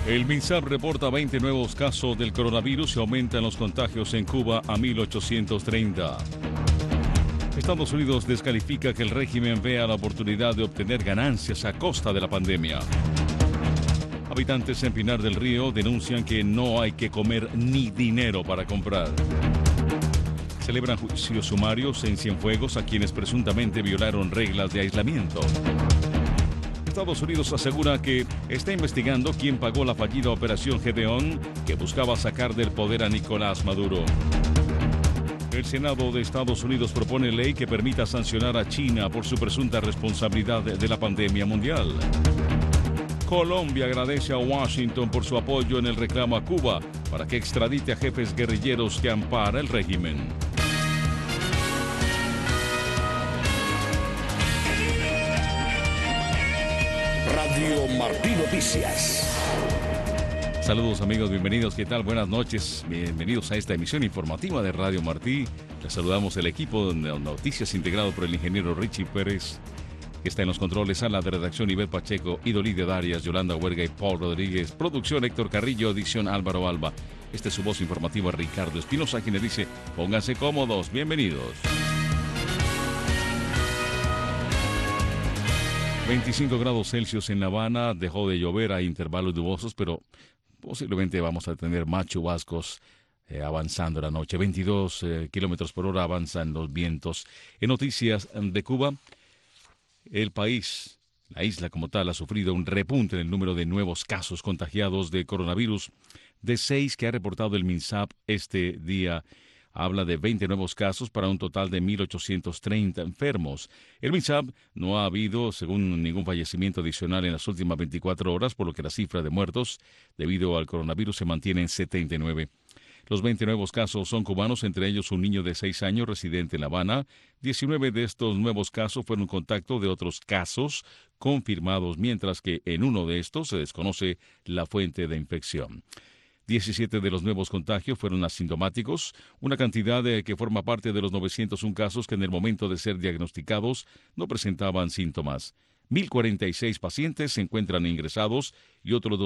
El MINSAP reporta 20 nuevos casos del coronavirus y aumentan los contagios en Cuba a 1.830. Estados Unidos descalifica que el régimen vea la oportunidad de obtener ganancias a costa de la pandemia. Habitantes en Pinar del Río denuncian que no hay que comer ni dinero para comprar. Celebran juicios sumarios en Cienfuegos a quienes presuntamente violaron reglas de aislamiento. Estados Unidos asegura que está investigando quién pagó la fallida operación Gedeón que buscaba sacar del poder a Nicolás Maduro. El Senado de Estados Unidos propone ley que permita sancionar a China por su presunta responsabilidad de la pandemia mundial. Colombia agradece a Washington por su apoyo en el reclamo a Cuba para que extradite a jefes guerrilleros que ampara el régimen. Radio Martí Noticias. Saludos amigos, bienvenidos, ¿qué tal? Buenas noches, bienvenidos a esta emisión informativa de Radio Martí. Les saludamos el equipo de noticias integrado por el ingeniero Richie Pérez, que está en los controles, a la de redacción Ibel Pacheco, Idolide Darias, Yolanda Huerga y Paul Rodríguez, producción Héctor Carrillo, edición Álvaro Alba. Este es su voz informativa Ricardo Espinosa, quien le dice, pónganse cómodos, bienvenidos. 25 grados Celsius en La Habana, dejó de llover a intervalos nubosos, pero posiblemente vamos a tener más chubascos avanzando la noche. 22 kilómetros por hora avanzan los vientos. En noticias de Cuba, el país, la isla como tal, ha sufrido un repunte en el número de nuevos casos contagiados de coronavirus, de 6 que ha reportado el MINSAP este día. Habla de 20 nuevos casos para un total de 1.830 enfermos. El MINSAP no ha habido, según ningún fallecimiento adicional en las últimas 24 horas, por lo que la cifra de muertos debido al coronavirus se mantiene en 79. Los 20 nuevos casos son cubanos, entre ellos un niño de 6 años residente en La Habana. 19 de estos nuevos casos fueron contacto de otros casos confirmados, mientras que en uno de estos se desconoce la fuente de infección. 17 de los nuevos contagios fueron asintomáticos, una cantidad que forma parte de los 901 casos que en el momento de ser diagnosticados no presentaban síntomas. 1.046 pacientes se encuentran ingresados y otros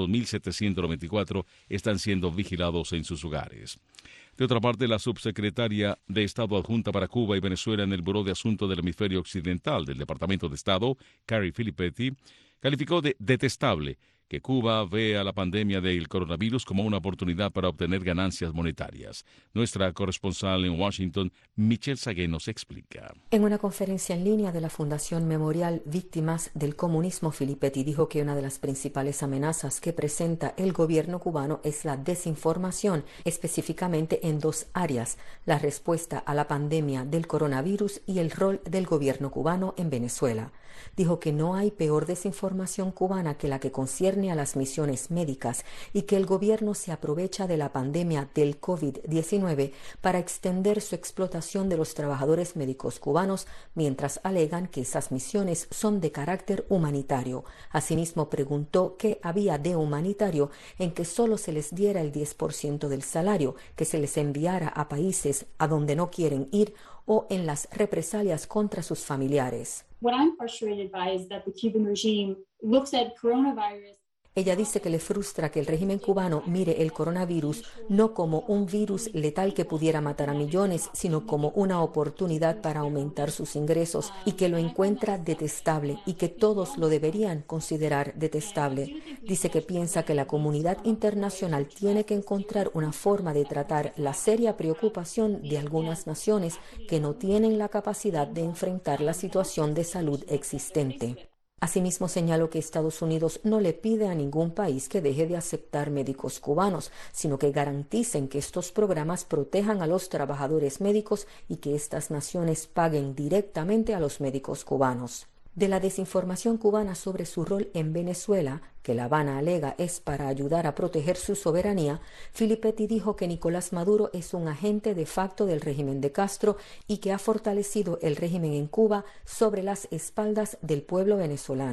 2.794 están siendo vigilados en sus hogares. De otra parte, la subsecretaria de Estado adjunta para Cuba y Venezuela en el Buró de Asuntos del Hemisferio Occidental del Departamento de Estado, Carrie Filippetti, calificó de detestable que Cuba vea la pandemia del coronavirus como una oportunidad para obtener ganancias monetarias. Nuestra corresponsal en Washington, Michelle Sagué, nos explica. En una conferencia en línea de la Fundación Memorial Víctimas del Comunismo, Filippetti dijo que una de las principales amenazas que presenta el gobierno cubano es la desinformación, específicamente en dos áreas: la respuesta a la pandemia del coronavirus y el rol del gobierno cubano en Venezuela. Dijo que no hay peor desinformación cubana que la que concierne a las misiones médicas y que el gobierno se aprovecha de la pandemia del COVID-19 para extender su explotación de los trabajadores médicos cubanos, mientras alegan que esas misiones son de carácter humanitario. Asimismo, preguntó qué había de humanitario en que solo se les diera el 10% del salario, que se les enviara a países a donde no quieren ir o en las represalias contra sus familiares. What I'm frustrated by is that the Cuban regime looks at coronavirus. Ella dice que le frustra que el régimen cubano mire el coronavirus no como un virus letal que pudiera matar a millones, sino como una oportunidad para aumentar sus ingresos, y que lo encuentra detestable y que todos lo deberían considerar detestable. Dice que piensa que la comunidad internacional tiene que encontrar una forma de tratar la seria preocupación de algunas naciones que no tienen la capacidad de enfrentar la situación de salud existente. Asimismo, señaló que Estados Unidos no le pide a ningún país que deje de aceptar médicos cubanos, sino que garanticen que estos programas protejan a los trabajadores médicos y que estas naciones paguen directamente a los médicos cubanos. De la desinformación cubana sobre su rol en Venezuela, que La Habana alega es para ayudar a proteger su soberanía, Filippetti dijo que Nicolás Maduro es un agente de facto del régimen de Castro y que ha fortalecido el régimen en Cuba sobre las espaldas del pueblo venezolano.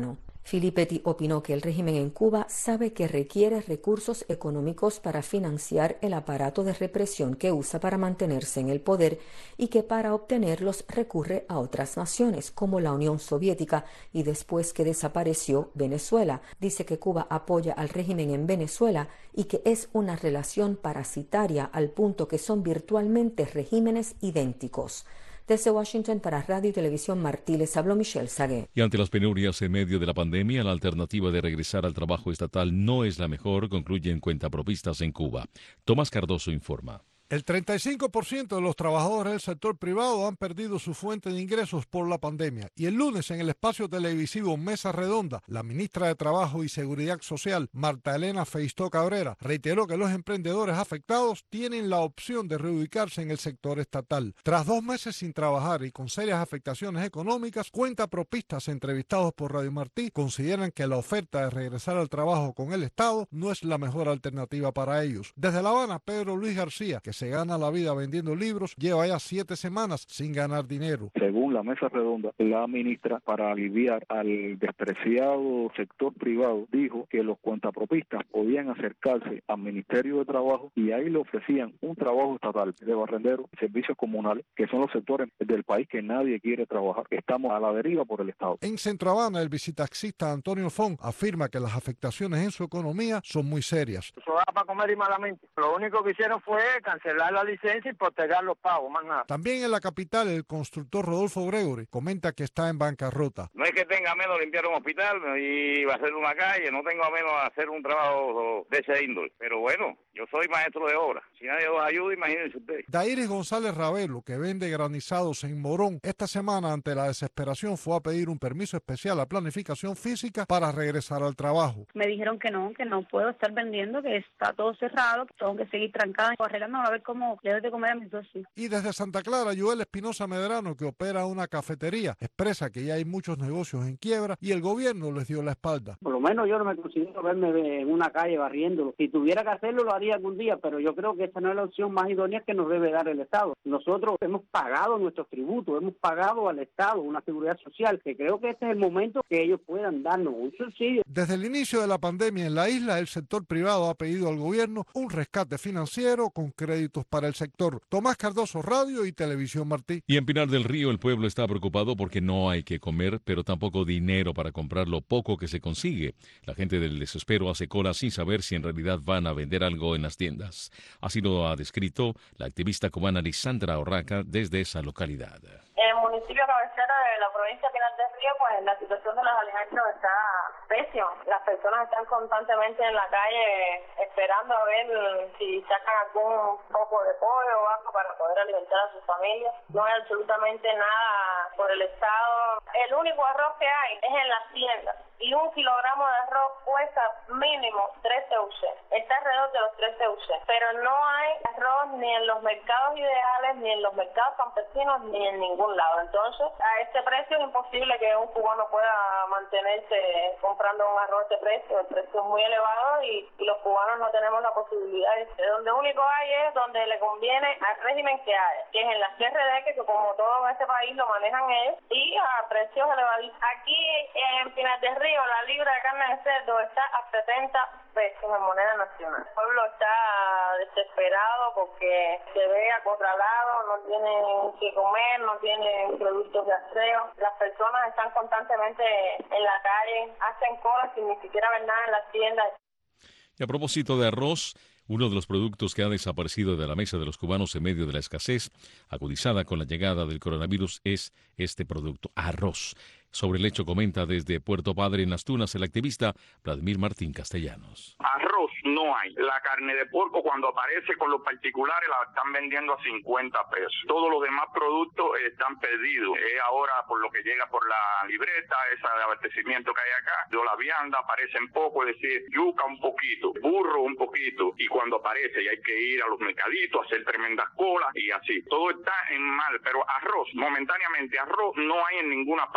Filippetti opinó que el régimen en Cuba sabe que requiere recursos económicos para financiar el aparato de represión que usa para mantenerse en el poder y que para obtenerlos recurre a otras naciones como la Unión Soviética y después que desapareció Venezuela. Dice que Cuba apoya al régimen en Venezuela y que es una relación parasitaria al punto que son virtualmente regímenes idénticos. Desde Washington para Radio y Televisión Martí les habló Michelle Sagué. Y ante las penurias en medio de la pandemia, la alternativa de regresar al trabajo estatal no es la mejor, concluyen cuentapropistas en Cuba. Tomás Cardoso informa. El 35% de los trabajadores del sector privado han perdido su fuente de ingresos por la pandemia. Y el lunes, en el espacio televisivo Mesa Redonda, la ministra de Trabajo y Seguridad Social, Marta Elena Feistó Cabrera, reiteró que los emprendedores afectados tienen la opción de reubicarse en el sector estatal. Tras 2 meses sin trabajar y con serias afectaciones económicas, cuentapropistas entrevistados por Radio Martí consideran que la oferta de regresar al trabajo con el Estado no es la mejor alternativa para ellos. Desde La Habana, Pedro Luis García, que se gana la vida vendiendo libros, lleva ya 7 semanas sin ganar dinero. Según la mesa redonda, la ministra, para aliviar al despreciado sector privado, dijo que los cuentapropistas podían acercarse al Ministerio de Trabajo y ahí le ofrecían un trabajo estatal de barrendero, servicios comunales, que son los sectores del país que nadie quiere trabajar. Estamos a la deriva por el Estado. En Centro Habana, el visitaxista Antonio Fon afirma que las afectaciones en su economía son muy serias. Eso da para comer y malamente. Lo único que hicieron fue cancelar la licencia y postergar los pagos, más nada. También en la capital, el constructor Rodolfo Gregory comenta que está en bancarrota. No es que tenga menos limpiar un hospital y va a hacer una calle, no tengo a menos hacer un trabajo de ese índole. Pero bueno, yo soy maestro de obra. Si nadie los ayuda, imagínense ustedes. Dairis González Ravelo, que vende granizados en Morón, esta semana ante la desesperación fue a pedir un permiso especial a planificación física para regresar al trabajo. Me dijeron que no puedo estar vendiendo, que está todo cerrado, que tengo que seguir trancada, arreglando a ver cómo le doy de comer a mis 2 hijos. Y desde Santa Clara, Joel Espinosa Medrano, que opera una cafetería, expresa que ya hay muchos negocios en quiebra y el gobierno les dio la espalda. Por lo menos yo no me considero verme en una calle barriéndolo. Si tuviera que hacerlo, lo haría algún día, pero yo creo que esta no es la opción más idónea que nos debe dar el Estado. Nosotros hemos pagado nuestros tributos, hemos pagado al Estado una seguridad social, que creo que este es el momento que ellos puedan darnos un subsidio. Desde el inicio de la pandemia en la isla, el sector privado ha pedido al gobierno un rescate financiero con créditos para el sector. Tomás Cardoso, Radio y Televisión Martí. Y en Pinar del Río el pueblo está preocupado porque no hay que comer, pero tampoco dinero para comprar lo poco que se consigue. La gente del desespero hace cola sin saber si en realidad van a vender algo en las tiendas. Así lo ha descrito la activista cubana Lisandra Orraca desde esa localidad. En el municipio cabecera de la provincia de Pinar del Río, pues la situación de los alimentos está pésima. Las personas están constantemente en la calle esperando a ver si sacan algún poco de pollo o algo para poder alimentar a sus familias. No hay absolutamente nada por el Estado. El único arroz que hay es en las tiendas y 1 kilogramo de arroz cuesta mínimo 3 CUC. Está alrededor de los 3 CUC. Pero no hay arroz ni en los mercados ideales, ni en los mercados campesinos, ni en ningún lado. Entonces, a este precio es imposible que un cubano pueda mantenerse comprando un arroz de precio. El precio es muy elevado y los cubanos no tenemos la posibilidad. De donde único hay es donde le conviene al régimen que hay, que es en las CRD, que como todo en este país lo manejan ellos, y a precios elevadísimos. Aquí en Pinar del Río, la libra de carne de cerdo está a 70 pesos en moneda nacional. El pueblo está desesperado porque se ve acorralado, no tienen que comer, no tienen productos de aseo. Las personas están constantemente en la calle, hacen colas sin ni siquiera ver nada en las tiendas. Y a propósito de arroz, uno de los productos que ha desaparecido de la mesa de los cubanos en medio de la escasez, agudizada con la llegada del coronavirus, es este producto, arroz. Sobre el hecho comenta desde Puerto Padre en Las Tunas el activista Vladimir Martín Castellanos. Arroz no hay. La carne de puerco cuando aparece con los particulares la están vendiendo a 50 pesos. Todos los demás productos están perdidos. Ahora por lo que llega por la libreta, ese abastecimiento que hay acá, la vianda aparecen poco, es decir, yuca un poquito, burro un poquito, y cuando aparece y hay que ir a los mercaditos, hacer tremendas colas y así. Todo está en mal, pero arroz, momentáneamente arroz no hay en ninguna parte.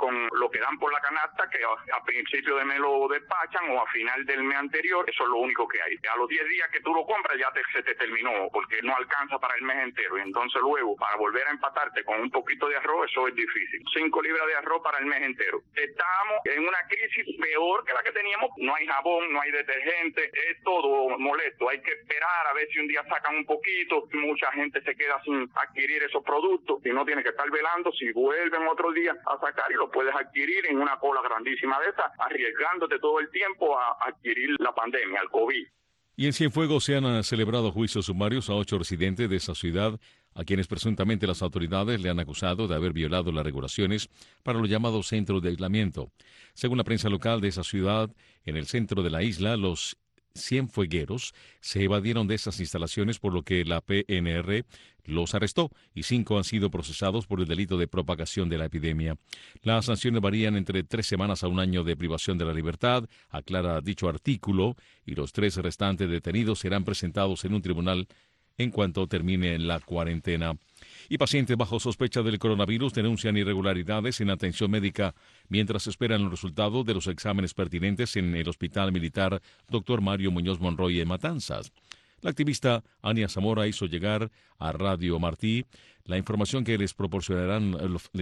con lo que dan por la canasta, que a principio de mes lo despachan o a final del mes anterior, eso es lo único que hay. A los 10 días que tú lo compras ya se te terminó, porque no alcanza para el mes entero, y entonces luego para volver a empatarte con un poquito de arroz, eso es difícil. 5 libras de arroz para el mes entero. Estamos en una crisis peor que la que teníamos, no hay jabón, no hay detergente, es todo molesto, hay que esperar a ver si un día sacan un poquito, mucha gente se queda sin adquirir esos productos y no tiene que estar velando si vuelven otro día a sacar y lo puedes adquirir en una cola grandísima de esa, arriesgándote todo el tiempo a adquirir la pandemia, el COVID. Y en Cienfuegos se han celebrado juicios sumarios a 8 residentes de esa ciudad, a quienes presuntamente las autoridades le han acusado de haber violado las regulaciones para los llamados centros de aislamiento. Según la prensa local de esa ciudad, en el centro de la isla, los cienfuegueros se evadieron de esas instalaciones, por lo que la PNR los arrestó y 5 han sido procesados por el delito de propagación de la epidemia. Las sanciones varían entre 3 semanas a 1 año de privación de la libertad, aclara dicho artículo, y los 3 restantes detenidos serán presentados en un tribunal en cuanto termine la cuarentena. Y pacientes bajo sospecha del coronavirus denuncian irregularidades en atención médica mientras esperan los resultados de los exámenes pertinentes en el Hospital Militar Dr. Mario Muñoz Monroy en Matanzas. La activista Ania Zamora hizo llegar a Radio Martí la información que les proporcionaron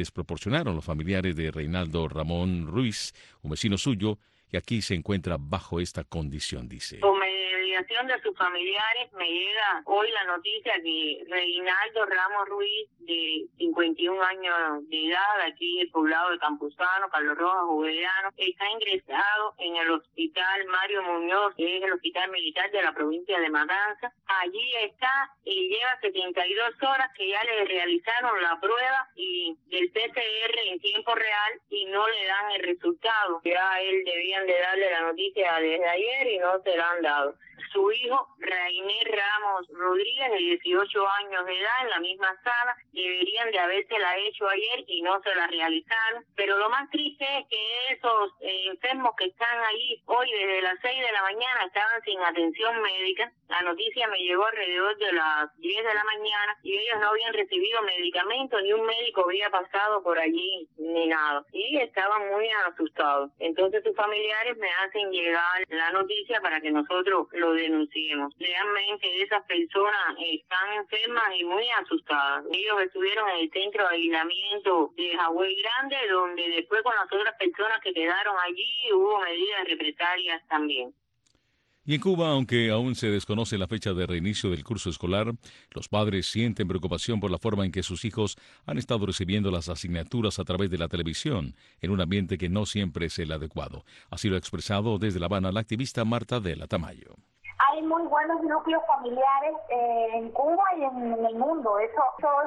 los familiares de Reinaldo Ramón Ruiz, un vecino suyo, y aquí se encuentra bajo esta condición, dice. De sus familiares me llega hoy la noticia que Reinaldo Ramos Ruiz, de 51 años de edad, aquí del poblado de Campuzano, Carlos Rojas, Jovellanos, está ingresado en el Hospital Mario Muñoz, que es el hospital militar de la provincia de Matanzas. Allí está y lleva 72 horas que ya le realizaron la prueba y del PCR en tiempo real y no le dan el resultado. Ya a él debían de darle la noticia desde ayer y no se la han dado. Su hijo, Rainer Ramos Rodríguez, de 18 años de edad, en la misma sala, deberían de habérsela hecho ayer y no se la realizaron. Pero lo más triste es que esos enfermos que están ahí hoy desde las 6 de la mañana estaban sin atención médica. La noticia me llegó alrededor de las 10 de la mañana y ellos no habían recibido medicamentos, ni un médico había pasado por allí, ni nada. Y estaban muy asustados. Entonces sus familiares me hacen llegar la noticia para que nosotros lo denunciemos. Realmente esas personas están enfermas y muy asustadas. Ellos estuvieron en el centro de aislamiento de Hawái Grande, donde después con las otras personas que quedaron allí hubo medidas represalias también. Y en Cuba, aunque aún se desconoce la fecha de reinicio del curso escolar, los padres sienten preocupación por la forma en que sus hijos han estado recibiendo las asignaturas a través de la televisión, en un ambiente que no siempre es el adecuado. Así lo ha expresado desde La Habana la activista Marta Dela Tamayo. Hay muy buenos núcleos familiares en Cuba y en el mundo, eso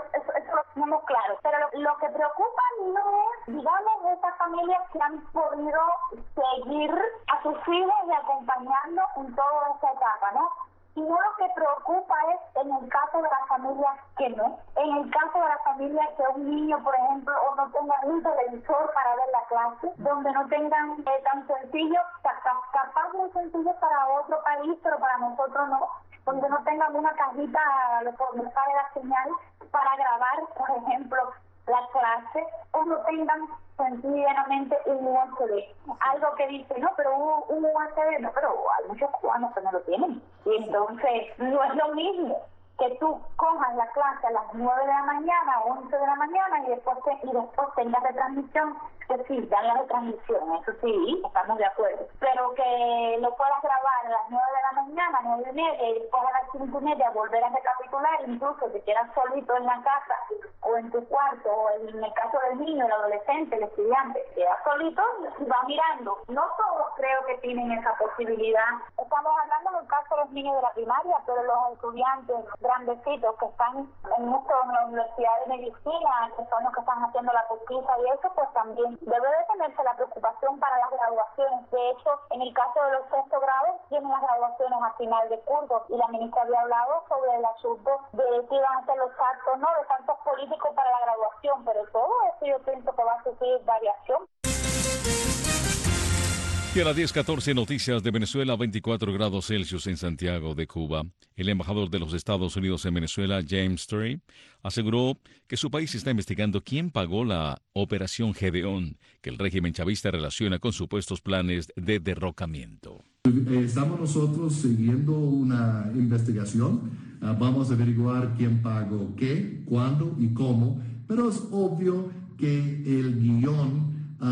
lo tenemos claro. Pero lo que preocupa no es, digamos, esas familias que han podido seguir a sus hijos y acompañando en toda esa etapa, ¿no? Sino lo que preocupa es en el caso de las familias que no. En el caso de las familias que un niño, por ejemplo, o no tenga un televisor para ver la clase, donde no tengan tan sencillo, capaz muy sencillo para otro país, pero para nosotros no, donde no tengan una cajita donde sale la señal para grabar, por ejemplo, la clase, o no tengan sencillamente un USB. Algo que dice, no, pero un USB, no, pero hay muchos cubanos que no lo tienen. Y entonces no es lo mismo que tú cojas la clase a las 9 de la mañana o 11 de la mañana y después tengas retransmisión, que sí, dan la retransmisión, eso sí, estamos de acuerdo, pero que lo puedas grabar a las 9 de la mañana, 9:30, y después a las 5:30 volver a recapitular, incluso si quieras solito en la casa o en tu cuarto, o en el caso del niño, el adolescente, el estudiante, queda solito y va mirando. No todos creo que tienen esa posibilidad. Estamos hablando del caso de los niños de la primaria, pero los estudiantes grandecitos que están en la Universidad de Medicina, que son los que están haciendo la pesquisa y eso, pues también debe de tenerse la preocupación para las graduaciones. De hecho, en el caso de los 6º grados, tienen las graduaciones a final de curso y la ministra había hablado sobre el asunto de si iban a hacer los actos, no, de tantos políticos para la graduación, pero todo eso yo pienso que va a sufrir variación. Y a las 10:14 noticias de Venezuela, 24 grados Celsius en Santiago de Cuba. El embajador de los Estados Unidos en Venezuela, James Terry, aseguró que su país está investigando quién pagó la Operación Gedeón, que el régimen chavista relaciona con supuestos planes de derrocamiento. Estamos nosotros siguiendo una investigación. Vamos a averiguar quién pagó qué, cuándo y cómo, pero es obvio que el guión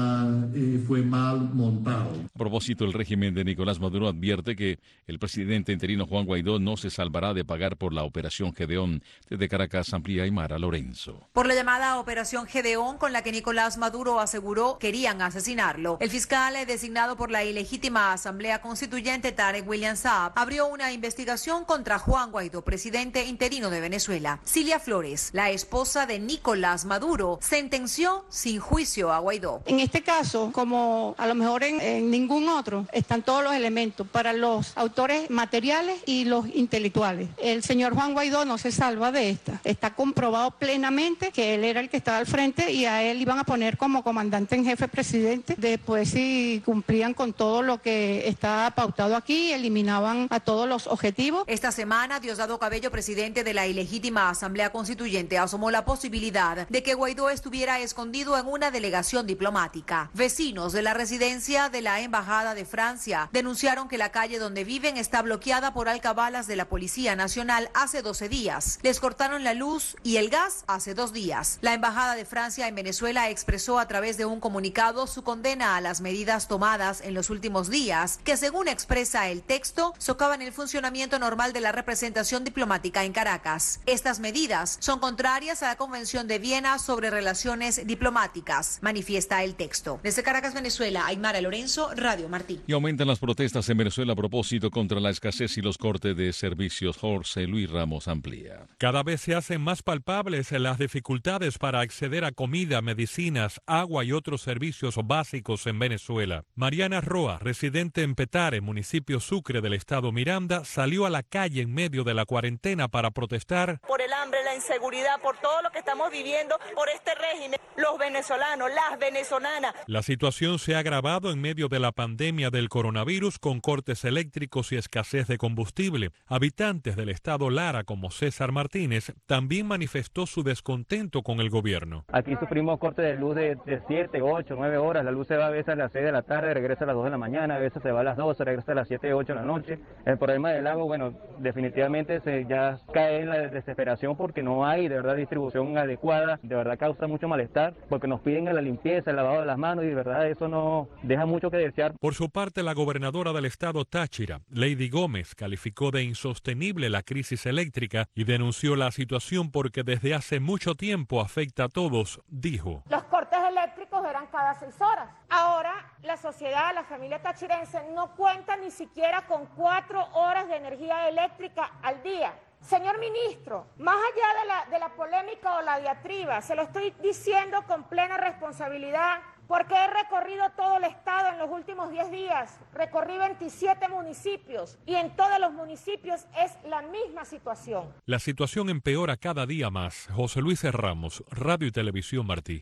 fue mal montado. A propósito, el régimen de Nicolás Maduro advierte que el presidente interino Juan Guaidó no se salvará de pagar por la Operación Gedeón. Desde Caracas, amplía Aymara Lorenzo. Por la llamada Operación Gedeón, con la que Nicolás Maduro aseguró querían asesinarlo, el fiscal designado por la ilegítima Asamblea Constituyente, Tarek William Saab, abrió una investigación contra Juan Guaidó, presidente interino de Venezuela. Cilia Flores, la esposa de Nicolás Maduro, sentenció sin juicio a Guaidó. En este caso, como a lo mejor en ningún otro, están todos los elementos para los autores materiales y los intelectuales. El señor Juan Guaidó no se salva de esta. Está comprobado plenamente que él era el que estaba al frente y a él iban a poner como comandante en jefe presidente. Después, si cumplían con todo lo que está pautado aquí, eliminaban a todos los objetivos. Esta semana, Diosdado Cabello, presidente de la ilegítima Asamblea Constituyente, asomó la posibilidad de que Guaidó estuviera escondido en una delegación diplomática. Vecinos de la residencia de la Embajada de Francia denunciaron que la calle donde viven está bloqueada por alcabalas de la Policía Nacional hace 12 días. Les cortaron la luz y el gas hace 2 días. La Embajada de Francia en Venezuela expresó a través de un comunicado su condena a las medidas tomadas en los últimos días, que según expresa el texto, socavan el funcionamiento normal de la representación diplomática en Caracas. Estas medidas son contrarias a la Convención de Viena sobre relaciones diplomáticas, manifiesta el texto. Desde Caracas, Venezuela, Aymara Lorenzo, Radio Martí. Y aumentan las protestas en Venezuela a propósito contra la escasez y los cortes de servicios. Jorge Luis Ramos amplía. Cada vez se hacen más palpables las dificultades para acceder a comida, medicinas, agua y otros servicios básicos en Venezuela. Mariana Roa, residente en Petare, municipio Sucre del estado Miranda, salió a la calle en medio de la cuarentena para protestar por el hambre, la inseguridad, por todo lo que estamos viviendo, por este régimen, los venezolanos, las venezolanas. La situación se ha agravado en medio de la pandemia del coronavirus, con cortes eléctricos y escasez de combustible. Habitantes del estado Lara, como César Martínez, también manifestó su descontento con el gobierno. Aquí sufrimos cortes de luz de 7, 8, 9 horas. La luz se va a veces a las 6 de la tarde, regresa a las 2 de la mañana, a veces se va a las 12, regresa a las 7, 8 de la noche. El problema del agua, bueno, definitivamente ya cae en la desesperación porque no hay de verdad distribución adecuada. De verdad causa mucho malestar porque nos piden la limpieza, el lavado de las manos y de verdad eso no deja mucho que desear. Por su parte, la gobernadora del estado Táchira, Lady Gómez, calificó de insostenible la crisis eléctrica y denunció la situación porque desde hace mucho tiempo afecta a todos, dijo. Los cortes eléctricos eran cada 6 horas. Ahora la sociedad, la familia tachirense no cuenta ni siquiera con 4 horas de energía eléctrica al día. Señor ministro, más allá de la polémica o la diatriba, se lo estoy diciendo con plena responsabilidad, porque he recorrido todo el estado en los últimos 10 días, recorrí 27 municipios y en todos los municipios es la misma situación. La situación empeora cada día más. José Luis Ramos, Radio y Televisión Martí.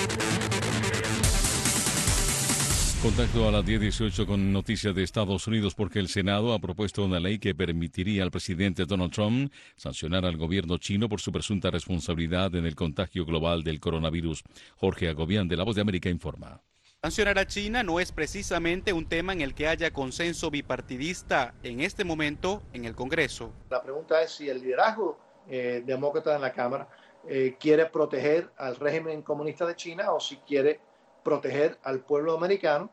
Contacto a las 10:18 con noticias de Estados Unidos porque el Senado ha propuesto una ley que permitiría al presidente Donald Trump sancionar al gobierno chino por su presunta responsabilidad en el contagio global del coronavirus. Jorge Agobián, de La Voz de América, informa. Sancionar a China no es precisamente un tema en el que haya consenso bipartidista en este momento en el Congreso. La pregunta es si el liderazgo demócrata en la Cámara quiere proteger al régimen comunista de China o si quiere proteger al pueblo americano.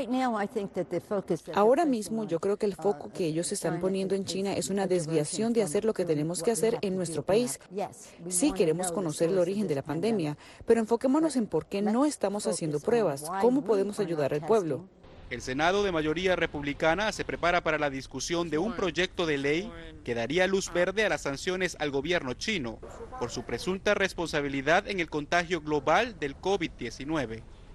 Ahora mismo yo creo que el foco que ellos están poniendo en China es una desviación de hacer lo que tenemos que hacer en nuestro país. Sí, queremos conocer el origen de la pandemia, pero enfoquémonos en por qué no estamos haciendo pruebas, cómo podemos ayudar al pueblo. El Senado de mayoría republicana se prepara para la discusión de un proyecto de ley que daría luz verde a las sanciones al gobierno chino por su presunta responsabilidad en el contagio global del COVID-19.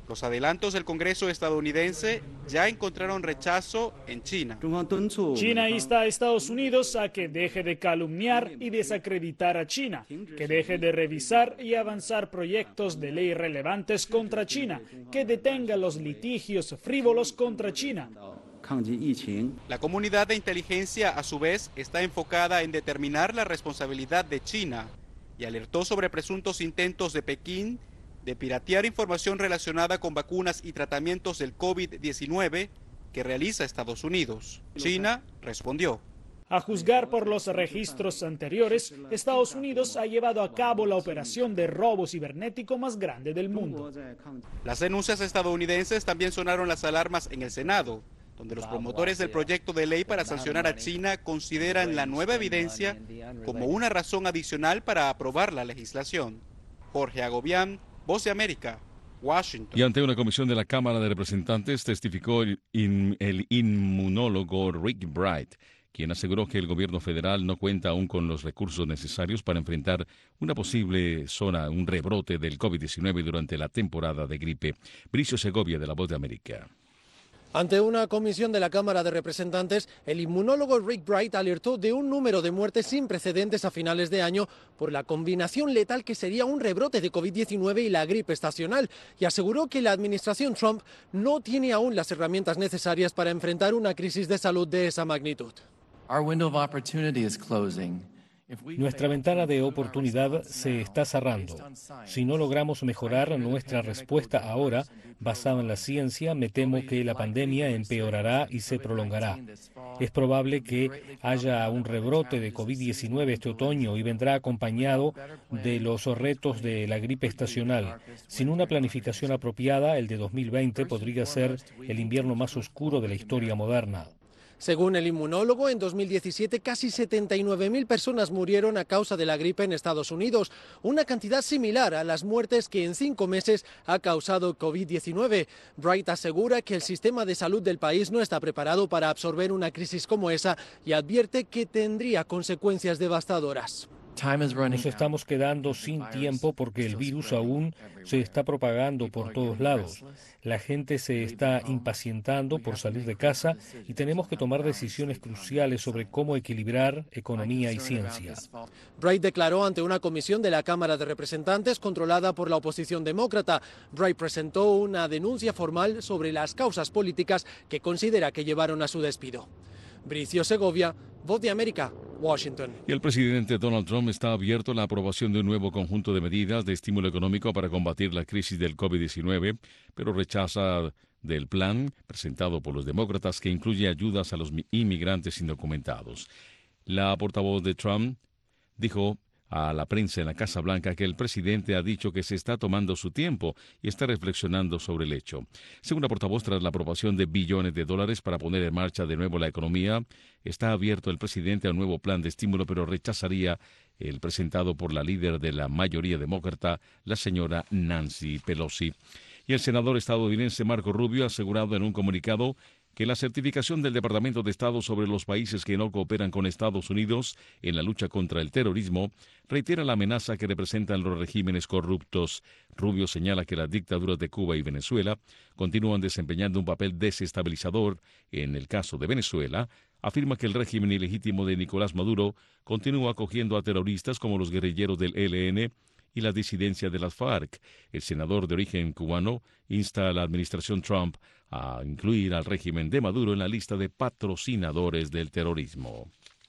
Los adelantos del Congreso estadounidense ya encontraron rechazo en China. China insta a Estados Unidos a que deje de calumniar y desacreditar a China, que deje de revisar y avanzar proyectos de ley relevantes contra China, que detenga los litigios frívolos contra China. La comunidad de inteligencia, a su vez, está enfocada en determinar la responsabilidad de China y alertó sobre presuntos intentos de Pekín de piratear información relacionada con vacunas y tratamientos del COVID-19 que realiza Estados Unidos. China respondió. A juzgar por los registros anteriores, Estados Unidos ha llevado a cabo la operación de robo cibernético más grande del mundo. Las denuncias estadounidenses también sonaron las alarmas en el Senado, donde los promotores del proyecto de ley para sancionar a China consideran la nueva evidencia como una razón adicional para aprobar la legislación. Jorge Agobián, Voz de América, Washington. Y ante una comisión de la Cámara de Representantes testificó el inmunólogo Rick Bright, quien aseguró que el gobierno federal no cuenta aún con los recursos necesarios para enfrentar una posible un rebrote del COVID-19 durante la temporada de gripe. Bricio Segovia, de La Voz de América. Ante una comisión de la Cámara de Representantes, el inmunólogo Rick Bright alertó de un número de muertes sin precedentes a finales de año por la combinación letal que sería un rebrote de COVID-19 y la gripe estacional, y aseguró que la administración Trump no tiene aún las herramientas necesarias para enfrentar una crisis de salud de esa magnitud. Nuestra ventana de oportunidad se está cerrando. Si no logramos mejorar nuestra respuesta ahora, basada en la ciencia, me temo que la pandemia empeorará y se prolongará. Es probable que haya un rebrote de COVID-19 este otoño y vendrá acompañado de los retos de la gripe estacional. Sin una planificación apropiada, el de 2020 podría ser el invierno más oscuro de la historia moderna. Según el inmunólogo, en 2017 casi 79.000 personas murieron a causa de la gripe en Estados Unidos, una cantidad similar a las muertes que en 5 meses ha causado COVID-19. Bright asegura que el sistema de salud del país no está preparado para absorber una crisis como esa y advierte que tendría consecuencias devastadoras. Nos estamos quedando sin tiempo porque el virus aún se está propagando por todos lados. La gente se está impacientando por salir de casa y tenemos que tomar decisiones cruciales sobre cómo equilibrar economía y ciencia. Bright declaró ante una comisión de la Cámara de Representantes controlada por la oposición demócrata. Bright presentó una denuncia formal sobre las causas políticas que considera que llevaron a su despido. Bricio Segovia, Voz de América, Washington. Y el presidente Donald Trump está abierto a la aprobación de un nuevo conjunto de medidas de estímulo económico para combatir la crisis del COVID-19, pero rechaza del plan presentado por los demócratas que incluye ayudas a los inmigrantes indocumentados. La portavoz de Trump dijo a la prensa en la Casa Blanca que el presidente ha dicho que se está tomando su tiempo y está reflexionando sobre el hecho. Según la portavoz, tras la aprobación de billones de dólares para poner en marcha de nuevo la economía, está abierto el presidente a un nuevo plan de estímulo, pero rechazaría el presentado por la líder de la mayoría demócrata, la señora Nancy Pelosi. Y el senador estadounidense Marco Rubio ha asegurado en un comunicado que la certificación del Departamento de Estado sobre los países que no cooperan con Estados Unidos en la lucha contra el terrorismo reitera la amenaza que representan los regímenes corruptos. Rubio señala que las dictaduras de Cuba y Venezuela continúan desempeñando un papel desestabilizador. En el caso de Venezuela, afirma que el régimen ilegítimo de Nicolás Maduro continúa acogiendo a terroristas como los guerrilleros del ELN y la disidencia de las FARC. El senador de origen cubano insta a la administración Trump a incluir al régimen de Maduro en la lista de patrocinadores del terrorismo.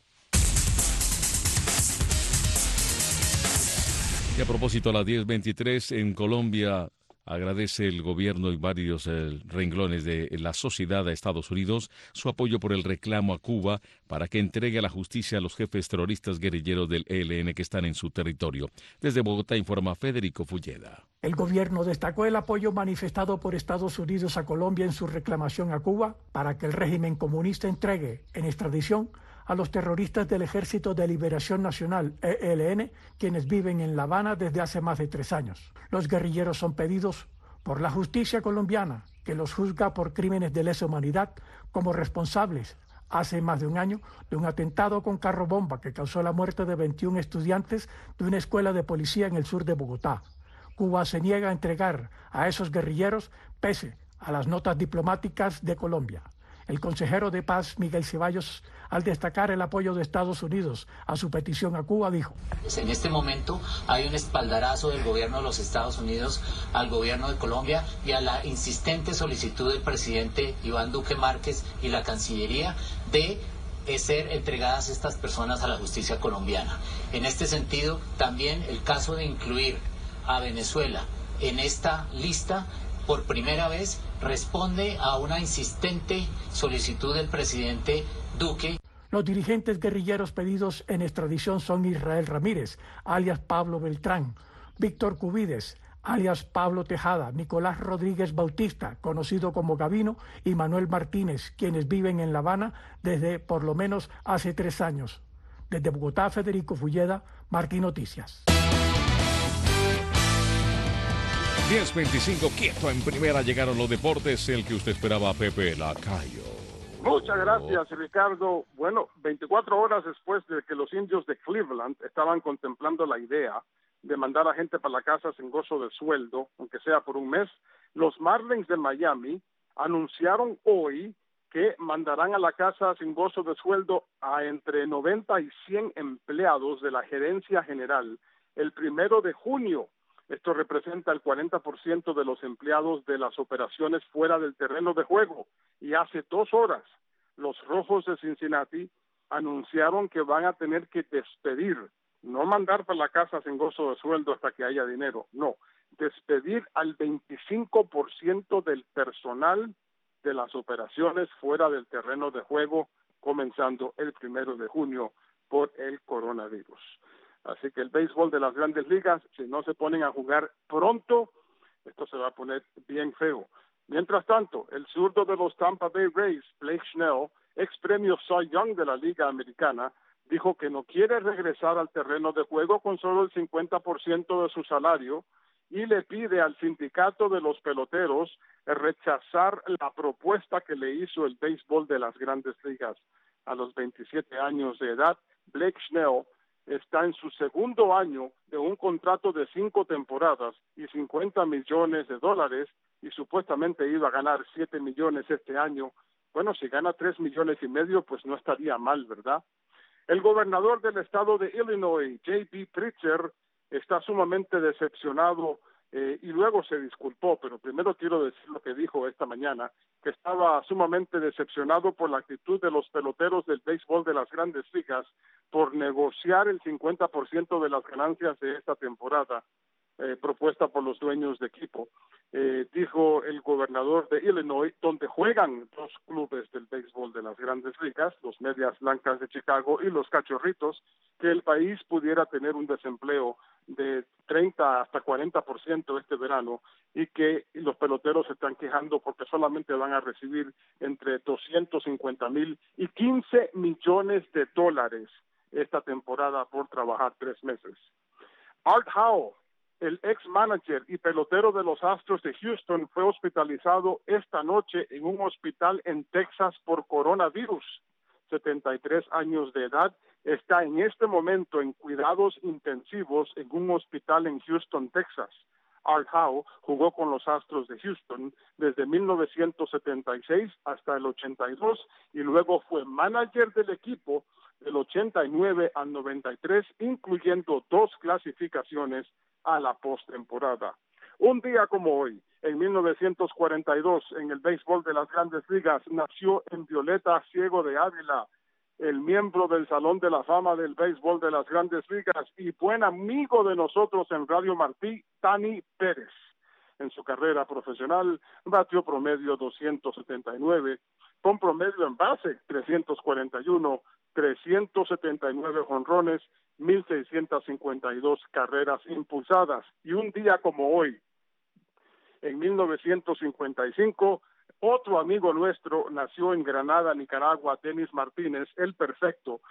Y a propósito, a las 10:23 en Colombia, agradece el gobierno y varios renglones de la sociedad a Estados Unidos su apoyo por el reclamo a Cuba para que entregue a la justicia a los jefes terroristas guerrilleros del ELN que están en su territorio. Desde Bogotá informa Federico Fulleda. El gobierno destacó el apoyo manifestado por Estados Unidos a Colombia en su reclamación a Cuba para que el régimen comunista entregue en extradición a los terroristas del Ejército de Liberación Nacional, ELN, quienes viven en La Habana desde hace más de 3 años. Los guerrilleros son pedidos por la justicia colombiana, que los juzga por crímenes de lesa humanidad como responsables hace más de un año de un atentado con carro bomba que causó la muerte de 21 estudiantes de una escuela de policía en el sur de Bogotá, Cuba se niega a entregar a esos guerrilleros pese a las notas diplomáticas de Colombia. El consejero de paz, Miguel Ceballos, al destacar el apoyo de Estados Unidos a su petición a Cuba, dijo: en este momento hay un espaldarazo del gobierno de los Estados Unidos al gobierno de Colombia y a la insistente solicitud del presidente Iván Duque Márquez y la Cancillería de ser entregadas estas personas a la justicia colombiana. En este sentido, también el caso de incluir a Venezuela en esta lista por primera vez responde a una insistente solicitud del presidente Duque. Los dirigentes guerrilleros pedidos en extradición son Israel Ramírez, alias Pablo Beltrán, Víctor Cubides, alias Pablo Tejada, Nicolás Rodríguez Bautista, conocido como Gavino, y Manuel Martínez, quienes viven en La Habana desde por lo menos hace 3 años. Desde Bogotá, Federico Fulleda, Martín Noticias. 10:25, quieto en primera, llegaron los deportes, el que usted esperaba, Pepe Lacayo. Muchas gracias, Ricardo. Bueno, 24 horas después de que los indios de Cleveland estaban contemplando la idea de mandar a gente para la casa sin gozo de sueldo, aunque sea por un mes, los Marlins de Miami anunciaron hoy que mandarán a la casa sin gozo de sueldo a entre 90 y 100 empleados de la gerencia general el 1 de junio. Esto representa el 40% de los empleados de las operaciones fuera del terreno de juego. Y hace 2 horas, los Rojos de Cincinnati anunciaron que van a tener que despedir, no mandar para la casa sin gozo de sueldo hasta que haya dinero, no, despedir al 25% del personal de las operaciones fuera del terreno de juego, comenzando el 1 de junio por el coronavirus. Así que el béisbol de las Grandes Ligas, si no se ponen a jugar pronto, esto se va a poner bien feo. Mientras tanto, el zurdo de los Tampa Bay Rays, Blake Snell, ex premio Cy Young de la Liga Americana, dijo que no quiere regresar al terreno de juego con solo el 50% de su salario y le pide al sindicato de los peloteros rechazar la propuesta que le hizo el béisbol de las Grandes Ligas. A los 27 años de edad, Blake Snell está en su segundo año de un contrato de 5 temporadas y $50 millones y supuestamente iba a ganar 7 millones este año. Bueno, si gana 3,5 millones, pues no estaría mal, ¿verdad? El gobernador del estado de Illinois, J.B. Pritzker, está sumamente decepcionado y luego se disculpó, pero primero quiero decir lo que dijo esta mañana, que estaba sumamente decepcionado por la actitud de los peloteros del béisbol de las Grandes Ligas por negociar el 50% de las ganancias de esta temporada propuesta por los dueños de equipo. Dijo el gobernador de Illinois, donde juegan 2 clubes del béisbol de las Grandes Ligas, los Medias Blancas de Chicago y los Cachorritos, que el país pudiera tener un desempleo de 30 hasta 40% este verano y que los peloteros se están quejando porque solamente van a recibir entre 250,000 y 15 millones de dólares esta temporada por trabajar 3 meses. Art Howe, el ex-manager y pelotero de los Astros de Houston, fue hospitalizado esta noche en un hospital en Texas por coronavirus. 73 años de edad, está en este momento en cuidados intensivos en un hospital en Houston, Texas. Art Howe jugó con los Astros de Houston desde 1976 hasta el 82 y luego fue manager del equipo del 89 al 93, incluyendo 2 clasificaciones a la postemporada. Un día como hoy, en 1942, en el béisbol de las Grandes Ligas, nació en Violeta Ciego de Ávila, el miembro del Salón de la Fama del béisbol de las Grandes Ligas y buen amigo de nosotros en Radio Martí, Tani Pérez. En su carrera profesional batió promedio 279, con promedio en base 341, 379 jonrones, 1,652 carreras impulsadas. Y un día como hoy, en 1955, otro amigo nuestro nació en Granada, Nicaragua, Denis Martínez, el perfecto,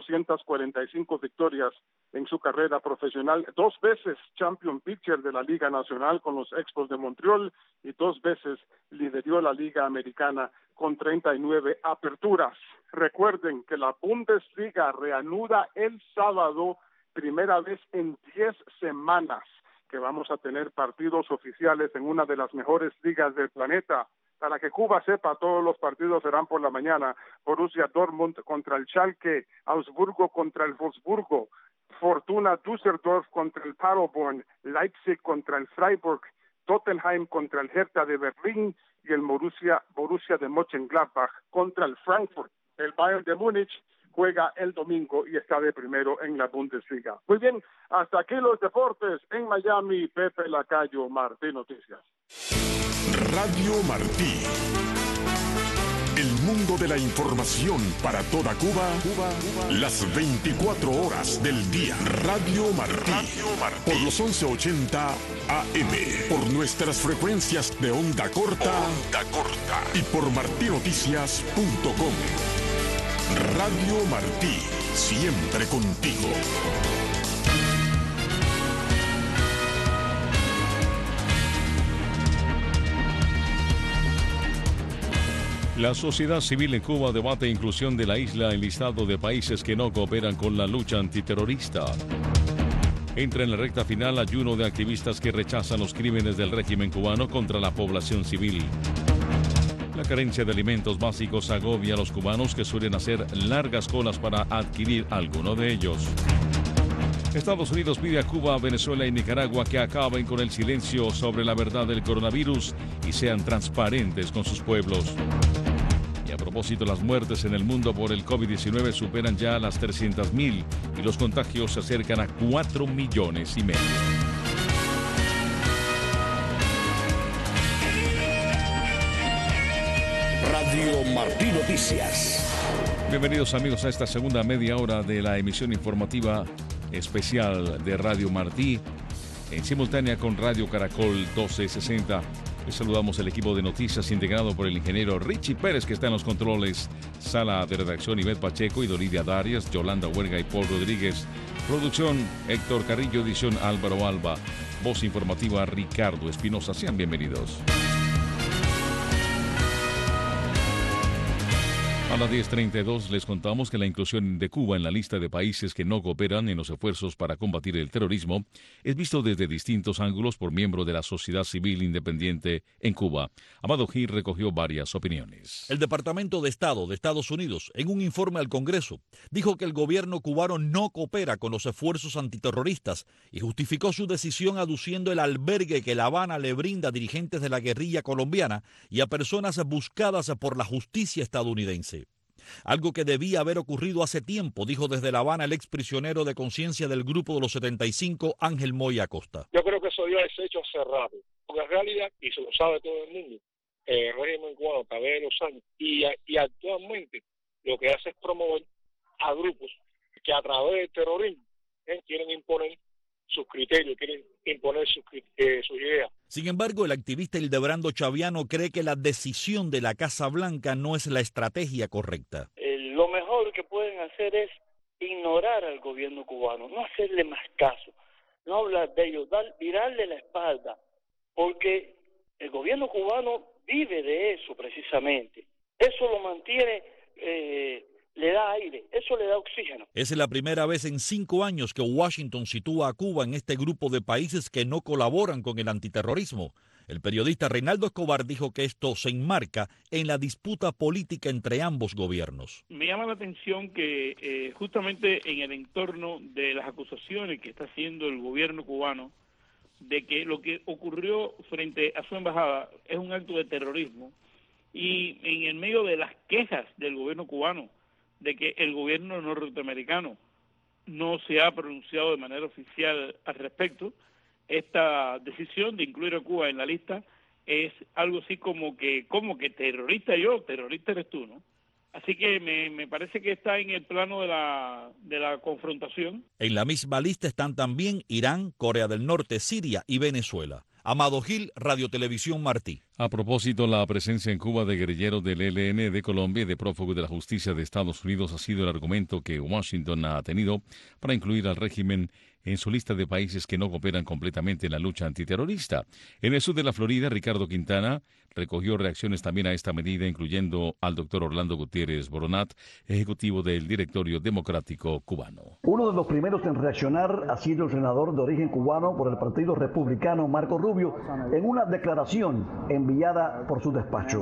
245 victorias en su carrera profesional, 2 veces champion pitcher de la Liga Nacional con los Expos de Montreal y 2 veces lideró la Liga Americana con 39 aperturas. Recuerden que la Bundesliga reanuda el sábado, primera vez en 10 semanas que vamos a tener partidos oficiales en una de las mejores ligas del planeta. Para que Cuba sepa, todos los partidos serán por la mañana. Borussia Dortmund contra el Schalke, Augsburgo contra el Wolfsburgo, Fortuna Düsseldorf contra el Paderborn, Leipzig contra el Freiburg, Tottenham contra el Hertha de Berlín y el Borussia de Mönchengladbach contra el Frankfurt. El Bayern de Múnich juega el domingo y está de primero en la Bundesliga. Muy bien, hasta aquí los deportes. En Miami, Pepe Lacayo, Martí Noticias. Radio Martí. El mundo de la información para toda Cuba, las 24 horas del día. Radio Martí. Por los 1180 AM. Por nuestras frecuencias de onda corta. Y por martinoticias.com. Radio Martí. Siempre contigo. La sociedad civil en Cuba debate inclusión de la isla en listado de países que no cooperan con la lucha antiterrorista. Entra en la recta final ayuno de activistas que rechazan los crímenes del régimen cubano contra la población civil. La carencia de alimentos básicos agobia a los cubanos que suelen hacer largas colas para adquirir alguno de ellos. Estados Unidos pide a Cuba, Venezuela y Nicaragua que acaben con el silencio sobre la verdad del coronavirus y sean transparentes con sus pueblos. Y a propósito, las muertes en el mundo por el COVID-19 superan ya las 300.000 y los contagios se acercan a 4,5 millones. Radio Martí Noticias. Bienvenidos amigos a esta segunda media hora de la emisión informativa especial de Radio Martí, en simultánea con Radio Caracol 1260. Les saludamos el equipo de noticias integrado por el ingeniero Richie Pérez, que está en los controles, sala de redacción Ivette Pacheco y Dolidia Darias, Yolanda Huerga y Paul Rodríguez. Producción Héctor Carrillo, edición Álvaro Alba, voz informativa Ricardo Espinosa. Sean bienvenidos. A las 10:32 les contamos que la inclusión de Cuba en la lista de países que no cooperan en los esfuerzos para combatir el terrorismo es visto desde distintos ángulos por miembros de la sociedad civil independiente en Cuba. Amado Gil recogió varias opiniones. El Departamento de Estado de Estados Unidos, en un informe al Congreso, dijo que el gobierno cubano no coopera con los esfuerzos antiterroristas y justificó su decisión aduciendo el albergue que La Habana le brinda a dirigentes de la guerrilla colombiana y a personas buscadas por la justicia estadounidense. Algo que debía haber ocurrido hace tiempo, dijo desde La Habana el exprisionero de conciencia del Grupo de los 75, Ángel Moya Acosta. Yo creo que eso dio ese hecho hace rato, porque en realidad, y se lo sabe todo el mundo, el régimen cubano a través de los años y actualmente lo que hace es promover a grupos que a través del terrorismo quieren imponer sus criterios, quieren imponer sus ideas. Sin embargo, el activista Hildebrando Chaviano cree que la decisión de la Casa Blanca no es la estrategia correcta. Lo mejor que pueden hacer es ignorar al gobierno cubano, no hacerle más caso, no hablar de ellos, virarle la espalda, porque el gobierno cubano vive de eso precisamente. Eso lo mantiene, le da aire, eso le da oxígeno. Es la primera vez en 5 años que Washington sitúa a Cuba en este grupo de países que no colaboran con el antiterrorismo. El periodista Reinaldo Escobar dijo que esto se enmarca en la disputa política entre ambos gobiernos. Me llama la atención que justamente en el entorno de las acusaciones que está haciendo el gobierno cubano de que lo que ocurrió frente a su embajada es un acto de terrorismo, y en el medio de las quejas del gobierno cubano de que el gobierno norteamericano no se ha pronunciado de manera oficial al respecto, esta decisión de incluir a Cuba en la lista es algo así como que terrorista yo, terrorista eres tú, ¿no? Así que me parece que está en el plano de la confrontación. En la misma lista están también Irán, Corea del Norte, Siria y Venezuela. Amado Gil, Radio Televisión Martí. A propósito, la presencia en Cuba de guerrilleros del ELN de Colombia y de prófugos de la justicia de Estados Unidos ha sido el argumento que Washington ha tenido para incluir al régimen en su lista de países que no cooperan completamente en la lucha antiterrorista. En el sur de la Florida, Ricardo Quintana, recogió reacciones también a esta medida, incluyendo al doctor Orlando Gutiérrez Boronat, ejecutivo del Directorio Democrático Cubano. Uno de los primeros en reaccionar ha sido el senador de origen cubano por el Partido Republicano, Marco Rubio, en una declaración enviada por su despacho.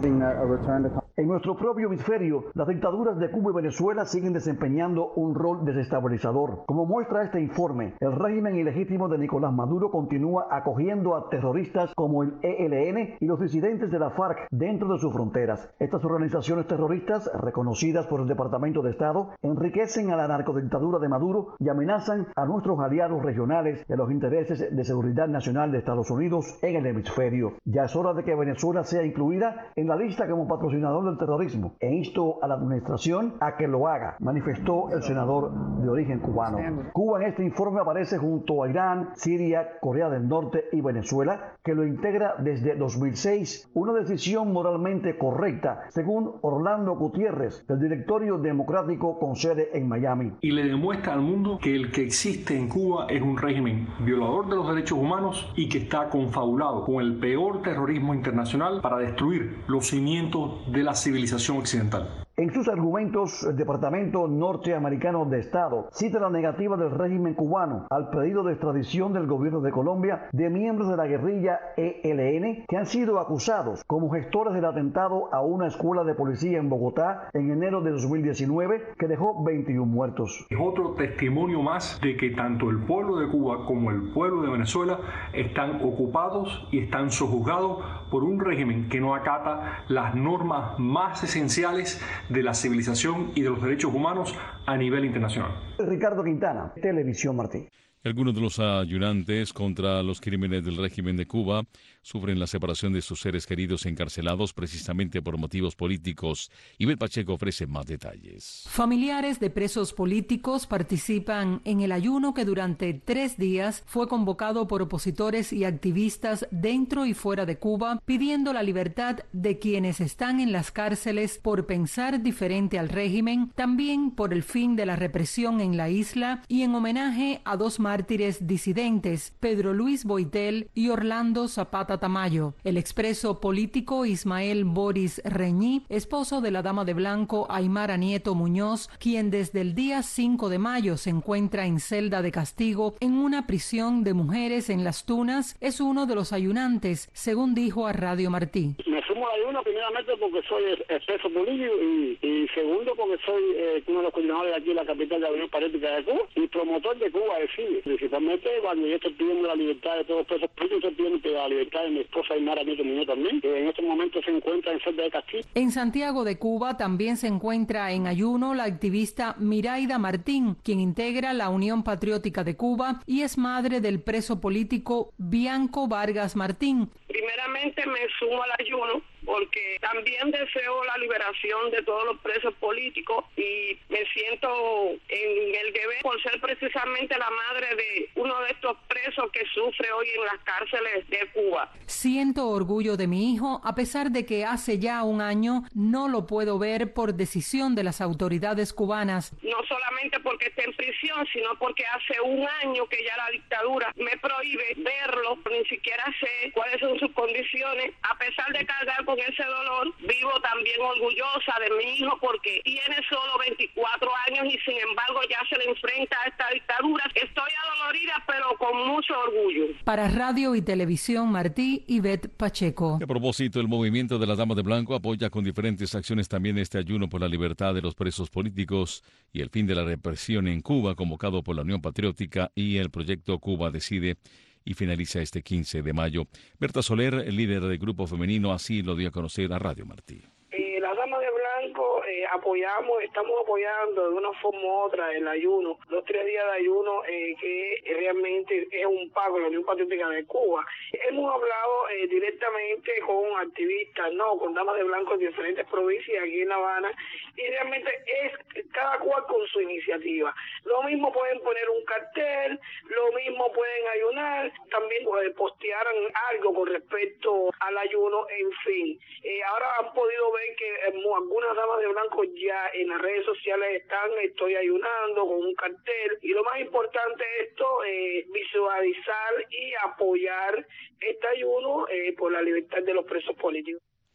En nuestro propio hemisferio, las dictaduras de Cuba y Venezuela siguen desempeñando un rol desestabilizador. Como muestra este informe, el régimen ilegítimo de Nicolás Maduro continúa acogiendo a terroristas como el ELN y los disidentes de la FARC dentro de sus fronteras. Estas organizaciones terroristas, reconocidas por el Departamento de Estado, enriquecen a la narcodictadura de Maduro y amenazan a nuestros aliados regionales y a los intereses de seguridad nacional de Estados Unidos en el hemisferio. Ya es hora de que Venezuela sea incluida en la lista como patrocinador del terrorismo e insto a la administración a que lo haga, manifestó el senador de origen cubano. Cuba en este informe aparece junto a Irán, Siria, Corea del Norte y Venezuela, que lo integra desde 2006, una decisión moralmente correcta, según Orlando Gutiérrez, del Directorio Democrático con sede en Miami. Y le demuestra al mundo que el que existe en Cuba es un régimen violador de los derechos humanos y que está confabulado con el peor terrorismo internacional para destruir los cimientos de la civilización occidental. En sus argumentos, el Departamento Norteamericano de Estado cita la negativa del régimen cubano al pedido de extradición del gobierno de Colombia de miembros de la guerrilla ELN que han sido acusados como gestores del atentado a una escuela de policía en Bogotá en enero de 2019 que dejó 21 muertos. Es otro testimonio más de que tanto el pueblo de Cuba como el pueblo de Venezuela están ocupados y están sojuzgados por un régimen que no acata las normas más esenciales de la civilización y de los derechos humanos a nivel internacional. Ricardo Quintana, Televisión Martí. Algunos de los ayudantes contra los crímenes del régimen de Cuba sufren la separación de sus seres queridos encarcelados precisamente por motivos políticos. Ivette Pacheco ofrece más detalles. Familiares de presos políticos participan en el ayuno que durante 3 días fue convocado por opositores y activistas dentro y fuera de Cuba, pidiendo la libertad de quienes están en las cárceles por pensar diferente al régimen, también por el fin de la represión en la isla y en homenaje a 2 mártires disidentes, Pedro Luis Boitel y Orlando Zapata Tamayo. El expreso político Ismael Boris Reñí, esposo de la dama de blanco Aymara Nieto Muñoz, quien desde el día 5 de mayo se encuentra en celda de castigo en una prisión de mujeres en Las Tunas, es uno de los ayunantes, según dijo a Radio Martí. Me sumo al ayuno primeramente porque soy expreso político y segundo porque soy uno de los coordinadores aquí en la capital de la Unión Patriótica de Cuba y promotor de Cuba de CIVI. Principalmente cuando yo estoy pidiendo la libertad de todos los presos políticos, estoy pidiendo la libertad de mi esposa Aymara Nieto Muñoz también, que en este momento se encuentra en celda de castigo. En Santiago de Cuba también se encuentra en ayuno la activista Miraida Martín, quien integra la Unión Patriótica de Cuba y es madre del preso político Bianco Vargas Martín. Primeramente me sumo al ayuno porque también deseo la liberación de todos los presos políticos y me siento en el deber por ser precisamente la madre de uno de estos presos que sufre hoy en las cárceles de Cuba. Siento orgullo de mi hijo, a pesar de que hace ya 1 año no lo puedo ver por decisión de las autoridades cubanas. No solamente porque esté en prisión, sino porque hace 1 año que ya la dictadura me prohíbe verlo, ni siquiera sé cuáles son sus condiciones. A pesar de cargar con ese dolor, vivo también orgullosa de mi hijo porque tiene solo 24 años y sin embargo ya se le enfrenta a esta dictadura. Estoy adolorida pero con mucho orgullo. Para Radio y Televisión Martí, Ivette Pacheco. A propósito, el movimiento de las Damas de Blanco apoya con diferentes acciones también este ayuno por la libertad de los presos políticos y el fin de la represión en Cuba, convocado por la Unión Patriótica y el proyecto Cuba Decide, y finaliza este 15 de mayo. Berta Soler, el líder del grupo femenino, así lo dio a conocer a Radio Martí. Las Damas de Blanco estamos apoyando de una forma u otra el ayuno, los 3 días de ayuno que realmente es un pago de la Unión Patriótica de Cuba. Hemos hablado directamente con activistas, con Damas de Blanco en diferentes provincias aquí en La Habana y realmente es cada cual con su iniciativa. Lo mismo pueden poner un cartel, lo mismo pueden ayunar, también postearan algo con respecto al ayuno, en fin. Ahora han podido ver que algunas Damas de Blanco ya en las redes sociales estoy ayunando con un cartel y lo más importante de esto es visualizar y apoyar este ayuno por la libertad de los presos políticos.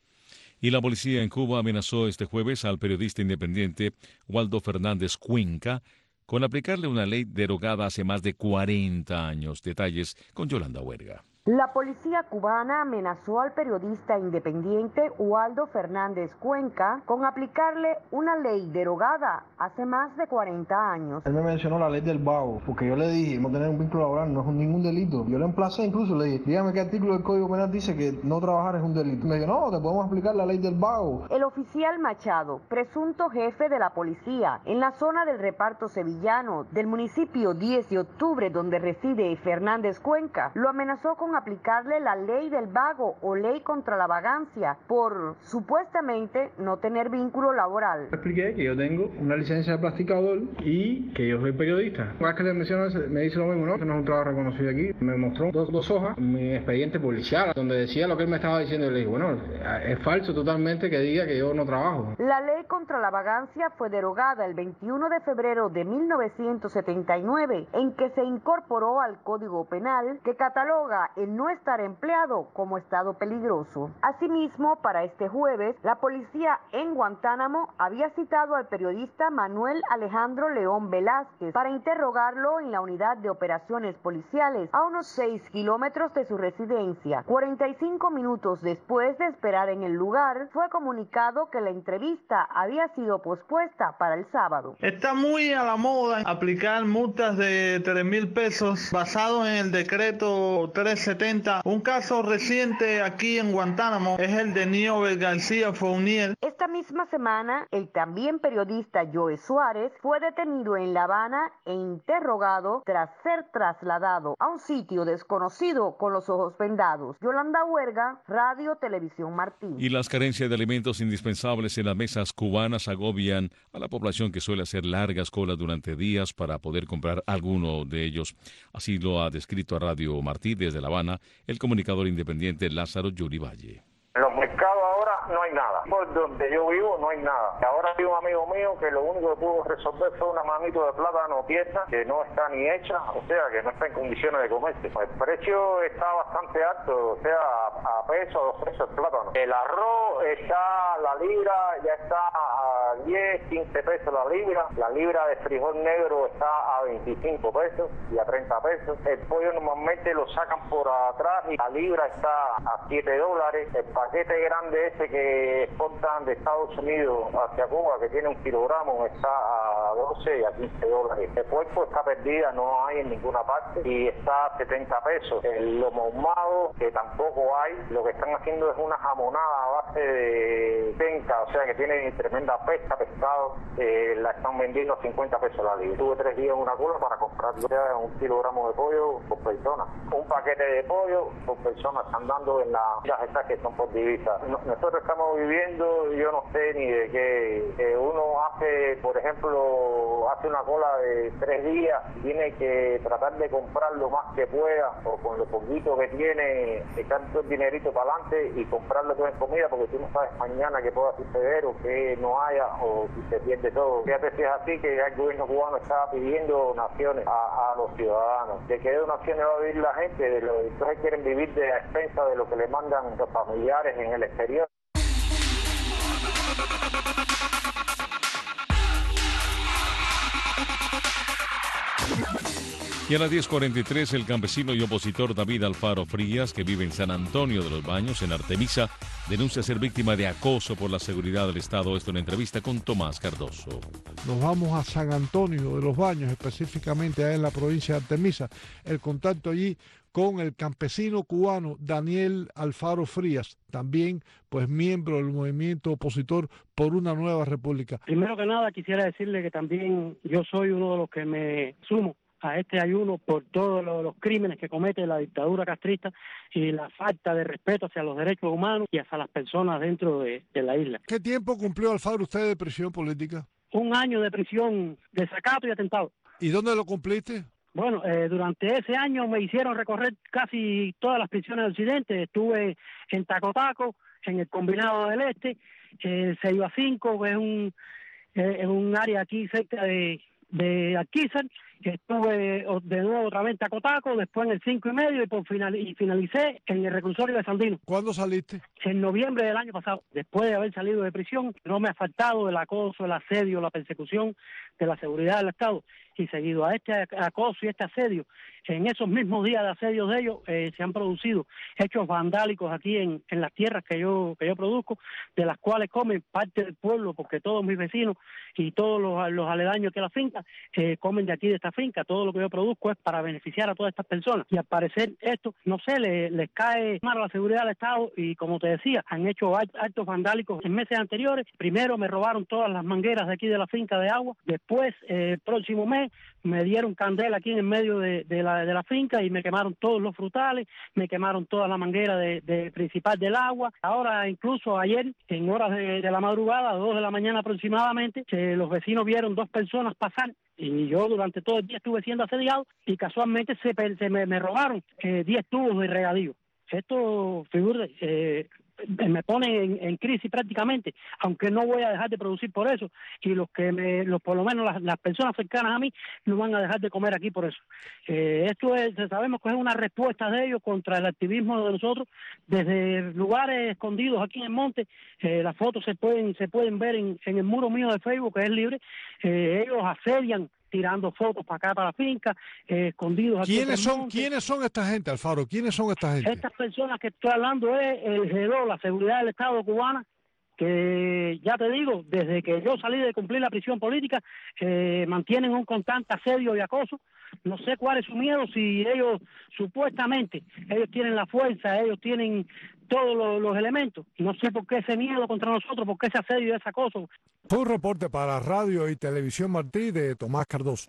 Y la policía en Cuba amenazó este jueves al periodista independiente Waldo Fernández Cuenca con aplicarle una ley derogada hace más de 40 años. Detalles con Yolanda Huerga. La policía cubana amenazó al periodista independiente Waldo Fernández Cuenca con aplicarle una ley derogada hace más de 40 años. Él me mencionó la ley del vago, porque yo le dije, no tener un vínculo laboral no es ningún delito. Yo le emplacé, incluso le dije, dígame qué artículo del Código Penal dice que no trabajar es un delito. Me dijo, no, te podemos aplicar la ley del vago. El oficial Machado, presunto jefe de la policía en la zona del reparto sevillano del municipio 10 de octubre, donde reside Fernández Cuenca, lo amenazó con aplicarle la ley del vago o ley contra la vagancia por supuestamente no tener vínculo laboral. Expliqué que yo tengo una licencia de plasticador y que yo soy periodista. Cada vez que le menciono me dice lo mismo, ¿no? Que no es un trabajo reconocido aquí. Me mostró dos hojas, mi expediente policial, donde decía lo que él me estaba diciendo. Y le dije, bueno, es falso totalmente que diga que yo no trabajo. La ley contra la vagancia fue derogada el 21 de febrero de 1979, en que se incorporó al Código Penal, que cataloga el no estar empleado como estado peligroso. Asimismo, para este jueves, la policía en Guantánamo había citado al periodista Manuel Alejandro León Velázquez para interrogarlo en la unidad de operaciones policiales a unos 6 kilómetros de su residencia. 45 minutos después de esperar en el lugar, fue comunicado que la entrevista había sido pospuesta para el sábado. Está muy a la moda aplicar multas de 3.000 pesos basado en el decreto 370. Un caso reciente aquí en Guantánamo es el de Niobe García Fournier. Esta misma semana, el también periodista Joe Suárez fue detenido en La Habana e interrogado tras ser trasladado a un sitio desconocido con los ojos vendados. Yolanda Huerga, Radio Televisión Martí. Y las carencias de alimentos indispensables en las mesas cubanas agobian a la población, que suele hacer largas colas durante días para poder comprar alguno de ellos. Así lo ha descrito a Radio Martí desde La Habana el comunicador independiente Lázaro Yuri Valle. En los mercados ahora no hay nada. Por donde yo vivo no hay nada. Ahora hay un amigo mío que lo único que pudo resolver fue una manito de plátano tierna que no está ni hecha, o sea que no está en condiciones de comerse. El precio está bastante alto, o sea, a peso, a 2 pesos el plátano. El arroz está, la libra ya está a 10, 15 pesos la libra. La libra de frijol negro está a 25 pesos y a 30 pesos. El pollo normalmente lo sacan por atrás y la libra está a $7. El paquete grande ese que exportan de Estados Unidos hacia Cuba, que tiene 1 kilogramo, está a 12 y a $15. El puerco está perdida, no hay en ninguna parte y está a 70 pesos. El lomo ahumado, que tampoco hay, lo que están haciendo es una jamonada a base de penca, o sea que tiene tremenda pesca, pescado, la están vendiendo a 50 pesos la libra. Tuve 3 días en una cola para comprar 1 kilogramo de pollo por persona. Un paquete de pollo por persona están dando en las estas que son por divisa. Nosotros estamos viviendo, yo no sé ni de qué. Uno hace, por ejemplo, hace una cola de 3 días, tiene que tratar de comprar lo más que pueda, o con lo poquito que tiene, echar todo el dinerito para adelante y comprarlo todo en comida, porque tú no sabes mañana qué pueda suceder o que no haya, o si se pierde todo. Fíjate si es así, que ya el gobierno cubano está pidiendo donaciones a los ciudadanos. ¿De qué donaciones va a vivir la gente? Entonces quieren vivir de a expensa de lo que le mandan los familiares en el exterior. Y a las 10:43, el campesino y opositor David Alfaro Frías, que vive en San Antonio de los Baños, en Artemisa, denuncia ser víctima de acoso por la seguridad del Estado. Esto en entrevista con Tomás Cardoso. Nos vamos a San Antonio de los Baños, específicamente allá en la provincia de Artemisa. El contacto allí con el campesino cubano Daniel Alfaro Frías, también pues miembro del movimiento opositor por una nueva república. Primero que nada quisiera decirle que también yo soy uno de los que me sumo a este ayuno por todos los crímenes que comete la dictadura castrista y la falta de respeto hacia los derechos humanos y hacia las personas dentro de la isla. ¿Qué tiempo cumplió Alfaro usted de prisión política? 1 año de prisión, desacato y atentado. ¿Y dónde lo cumpliste? Bueno, durante ese año me hicieron recorrer casi todas las prisiones del occidente. Estuve en Tacotaco, en el Combinado del Este, Ceiba 5, que es un área aquí cerca de Alquizar. estuve de nuevo otra vez en Tacotaco, después en el 5.5 y finalicé en el reclusorio de Sandino. ¿Cuándo saliste? En noviembre del año pasado. Después de haber salido de prisión, no me ha faltado el acoso, el asedio, la persecución de la seguridad del Estado. Y seguido a este acoso y este asedio, en esos mismos días de asedio de ellos, se han producido hechos vandálicos aquí en las tierras que yo produzco, de las cuales comen parte del pueblo, porque todos mis vecinos y todos los aledaños que la finca comen de aquí de esta finca. Todo lo que yo produzco es para beneficiar a todas estas personas. Y al parecer esto, no sé, les cae mal a la seguridad del Estado y, como te decía, han hecho actos vandálicos en meses anteriores. Primero me robaron todas las mangueras de aquí de la finca de agua. Después, el próximo mes, me dieron candela aquí en el medio de la finca y me quemaron todos los frutales, me quemaron toda la manguera de principal del agua. Ahora, incluso ayer, en horas de la madrugada, a 2 de la mañana aproximadamente, los vecinos vieron 2 personas pasar y yo durante todo el día estuve siendo asediado y casualmente me robaron 10 tubos de regadío. Esto, figure, me pone en crisis prácticamente, aunque no voy a dejar de producir por eso, y por lo menos las personas cercanas a mí no van a dejar de comer aquí por eso. Esto sabemos que es una respuesta de ellos contra el activismo de nosotros, desde lugares escondidos aquí en el monte. Las fotos se pueden ver en el muro mío de Facebook, que es libre. Ellos asedian tirando fotos para acá, para la finca, escondidos aquí. ¿Quiénes son esta gente, Alfaro? ¿Quiénes son esta gente? Estas personas que estoy hablando es el GEDO, la seguridad del Estado cubana, que ya te digo, desde que yo salí de cumplir la prisión política, mantienen un constante asedio y acoso. No sé cuál es su miedo, si ellos supuestamente, ellos tienen la fuerza, ellos tienen todos los elementos. No sé por qué ese miedo contra nosotros, por qué ese asedio y ese acoso. Fue un reporte para Radio y Televisión Martí de Tomás Cardoso.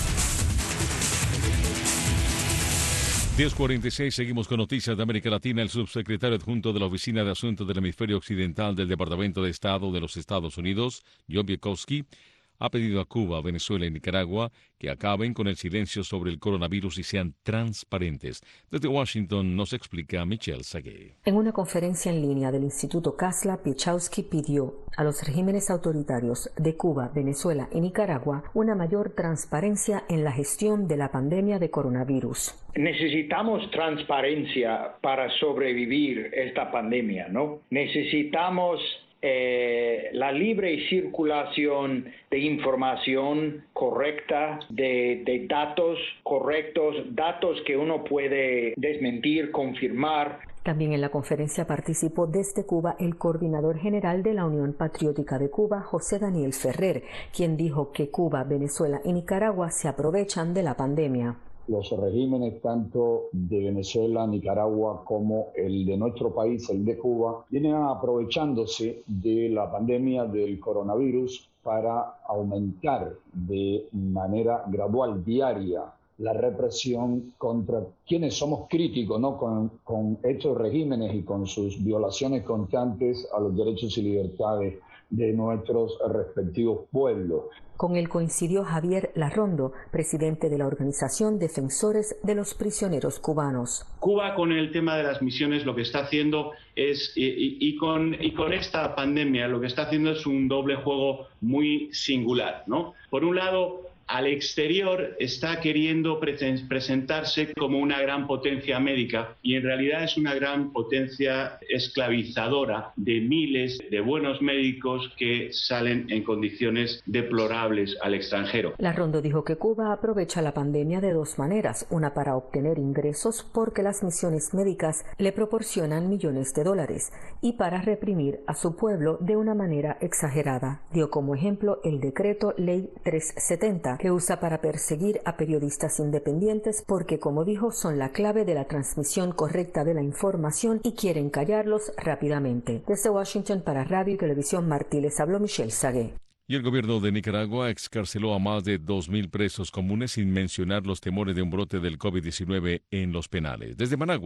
10:46, seguimos con noticias de América Latina. El subsecretario adjunto de la Oficina de Asuntos del Hemisferio Occidental del Departamento de Estado de los Estados Unidos, John Bienkowski, ha pedido a Cuba, Venezuela y Nicaragua que acaben con el silencio sobre el coronavirus y sean transparentes. Desde Washington nos explica Michelle Sagué. En una conferencia en línea del Instituto Kasla, Bienkowski pidió a los regímenes autoritarios de Cuba, Venezuela y Nicaragua una mayor transparencia en la gestión de la pandemia de coronavirus. Necesitamos transparencia para sobrevivir esta pandemia, ¿no? Necesitamos la libre circulación de información correcta, de datos correctos, datos que uno puede desmentir, confirmar. También en la conferencia participó desde Cuba el coordinador general de la Unión Patriótica de Cuba, José Daniel Ferrer, quien dijo que Cuba, Venezuela y Nicaragua se aprovechan de la pandemia. Los regímenes tanto de Venezuela, Nicaragua como el de nuestro país, el de Cuba, vienen aprovechándose de la pandemia del coronavirus para aumentar de manera gradual, diaria, la represión contra quienes somos críticos, ¿no?, con estos regímenes y con sus violaciones constantes a los derechos y libertades de nuestros respectivos pueblos. Con él coincidió Javier Larrondo, presidente de la organización Defensores de los Prisioneros Cubanos. Cuba, con el tema de las misiones, lo que está haciendo es, y con esta pandemia, lo que está haciendo es un doble juego muy singular, ¿no? Por un lado, al exterior está queriendo presentarse como una gran potencia médica y en realidad es una gran potencia esclavizadora de miles de buenos médicos que salen en condiciones deplorables al extranjero. Larrondo dijo que Cuba aprovecha la pandemia de 2 maneras, una para obtener ingresos porque las misiones médicas le proporcionan millones de dólares y para reprimir a su pueblo de una manera exagerada. Dio como ejemplo el decreto Ley 370 que usa para perseguir a periodistas independientes porque, como dijo, son la clave de la transmisión correcta de la información y quieren callarlos rápidamente. Desde Washington para Radio y Televisión Martí les habló Michelle Sagué. Y el gobierno de Nicaragua excarceló a más de 2.000 presos comunes sin mencionar los temores de un brote del COVID-19 en los penales. Desde Managua,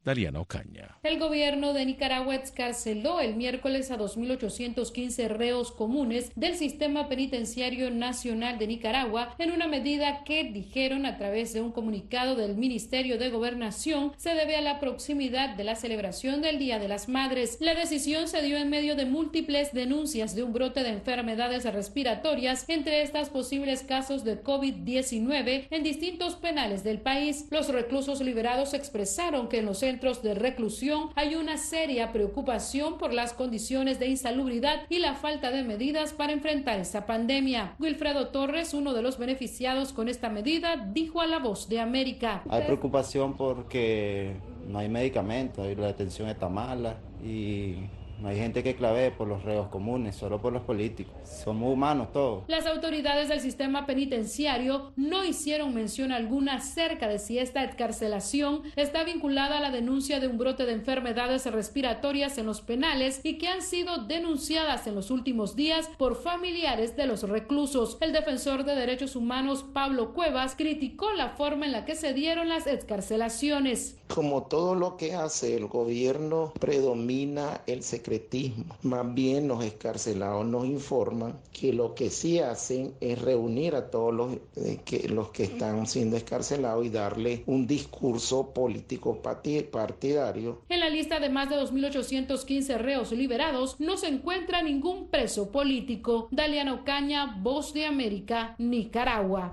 Daliana Ocaña. El gobierno de Nicaragua excarceló el miércoles a 2.815 reos comunes del Sistema Penitenciario Nacional de Nicaragua en una medida que, dijeron a través de un comunicado del Ministerio de Gobernación, se debe a la proximidad de la celebración del Día de las Madres. La decisión se dio en medio de múltiples denuncias de un brote de enfermedades respiratorias, entre estas posibles casos de COVID-19 en distintos penales del país. Los reclusos liberados expresaron que en los centros de reclusión hay una seria preocupación por las condiciones de insalubridad y la falta de medidas para enfrentar esta pandemia. Wilfredo Torres, uno de los beneficiados con esta medida, dijo a La Voz de América: hay preocupación porque no hay medicamentos, la atención está mala y no hay gente que clave por los reos comunes, solo por los políticos. Somos humanos todos. Las autoridades del sistema penitenciario no hicieron mención alguna acerca de si esta excarcelación está vinculada a la denuncia de un brote de enfermedades respiratorias en los penales y que han sido denunciadas en los últimos días por familiares de los reclusos. El defensor de derechos humanos Pablo Cuevas criticó la forma en la que se dieron las excarcelaciones. Como todo lo que hace el gobierno, predomina el secretismo. Más bien los excarcelados nos informan que lo que sí hacen es reunir a todos los que están siendo excarcelados y darle un discurso político partidario. En la lista de más de 2.815 reos liberados no se encuentra ningún preso político. Daliana Ocaña, Voz de América, Nicaragua.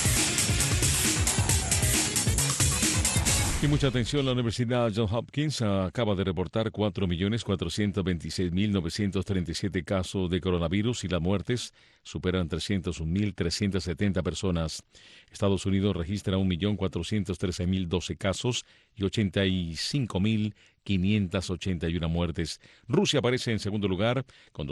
Y mucha atención, la Universidad Johns Hopkins acaba de reportar 4.426.937 casos de coronavirus y las muertes superan 301.370 personas. Estados Unidos registra 1.413.012 casos y 85.581 muertes. Rusia aparece en segundo lugar con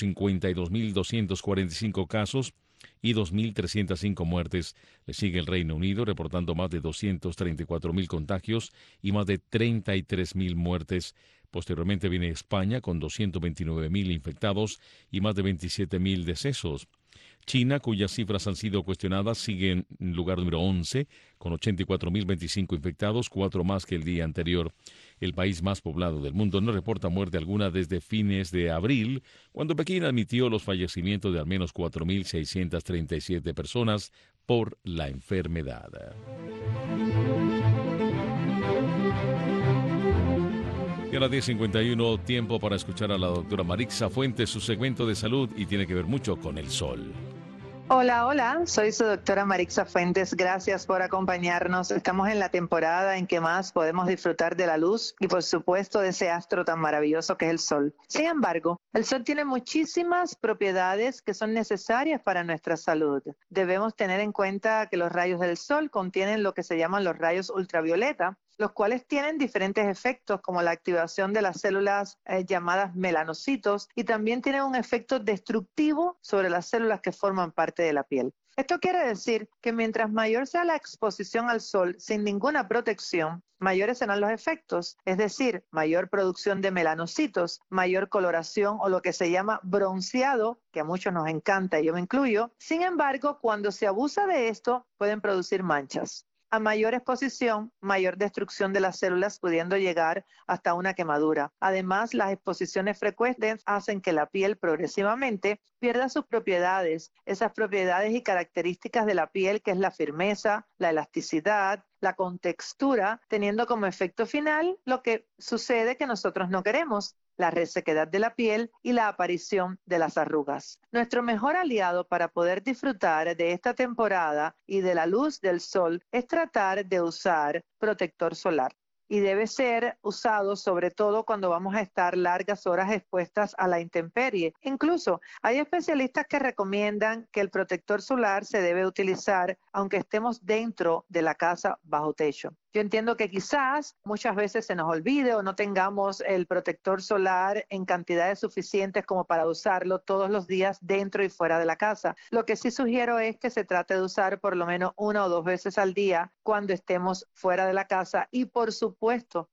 252.245 casos y 2.305 muertes. Le sigue el Reino Unido, reportando más de 234.000 contagios y más de 33.000 muertes. Posteriormente viene España con 229.000 infectados y más de 27.000 decesos. China, cuyas cifras han sido cuestionadas, sigue en lugar número 11, con 84.025 infectados, 4 más que el día anterior. El país más poblado del mundo no reporta muerte alguna desde fines de abril, cuando Pekín admitió los fallecimientos de al menos 4.637 personas por la enfermedad. Y a las 10:51, tiempo para escuchar a la doctora Marixa Fuentes, su segmento de salud, y tiene que ver mucho con el sol. Hola, soy su doctora Marixa Fuentes. Gracias por acompañarnos. Estamos en la temporada en que más podemos disfrutar de la luz y, por supuesto, de ese astro tan maravilloso que es el sol. Sin embargo, el sol tiene muchísimas propiedades que son necesarias para nuestra salud. Debemos tener en cuenta que los rayos del sol contienen lo que se llaman los rayos ultravioleta, los cuales tienen diferentes efectos como la activación de las células llamadas melanocitos, y también tienen un efecto destructivo sobre las células que forman parte de la piel. Esto quiere decir que mientras mayor sea la exposición al sol sin ninguna protección, mayores serán los efectos, es decir, mayor producción de melanocitos, mayor coloración o lo que se llama bronceado, que a muchos nos encanta y yo me incluyo. Sin embargo, cuando se abusa de esto, pueden producir manchas. A mayor exposición, mayor destrucción de las células, pudiendo llegar hasta una quemadura. Además, las exposiciones frecuentes hacen que la piel progresivamente pierda sus propiedades, esas propiedades y características de la piel, que es la firmeza, la elasticidad, la contextura, teniendo como efecto final lo que sucede que nosotros no queremos: la resequedad de la piel y la aparición de las arrugas. Nuestro mejor aliado para poder disfrutar de esta temporada y de la luz del sol es tratar de usar protector solar. Y debe ser usado sobre todo cuando vamos a estar largas horas expuestas a la intemperie. Incluso hay especialistas que recomiendan que el protector solar se debe utilizar aunque estemos dentro de la casa bajo techo. Yo entiendo que quizás muchas veces se nos olvide o no tengamos el protector solar en cantidades suficientes como para usarlo todos los días dentro y fuera de la casa. Lo que sí sugiero es que se trate de usar por lo menos 1 o 2 veces al día cuando estemos fuera de la casa, y por supuesto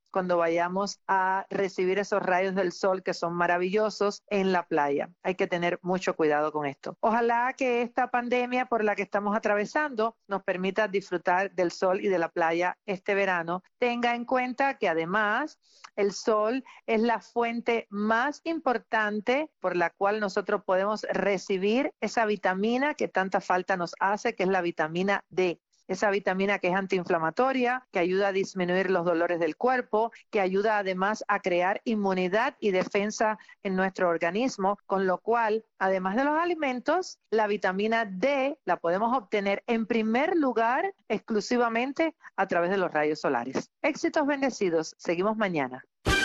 cuando vayamos a recibir esos rayos del sol que son maravillosos en la playa. Hay que tener mucho cuidado con esto. Ojalá que esta pandemia por la que estamos atravesando nos permita disfrutar del sol y de la playa este verano. Tenga en cuenta que además el sol es la fuente más importante por la cual nosotros podemos recibir esa vitamina que tanta falta nos hace, que es la vitamina D. Esa vitamina que es antiinflamatoria, que ayuda a disminuir los dolores del cuerpo, que ayuda además a crear inmunidad y defensa en nuestro organismo, con lo cual, además de los alimentos, la vitamina D la podemos obtener en primer lugar exclusivamente a través de los rayos solares. Éxitos bendecidos. Seguimos mañana.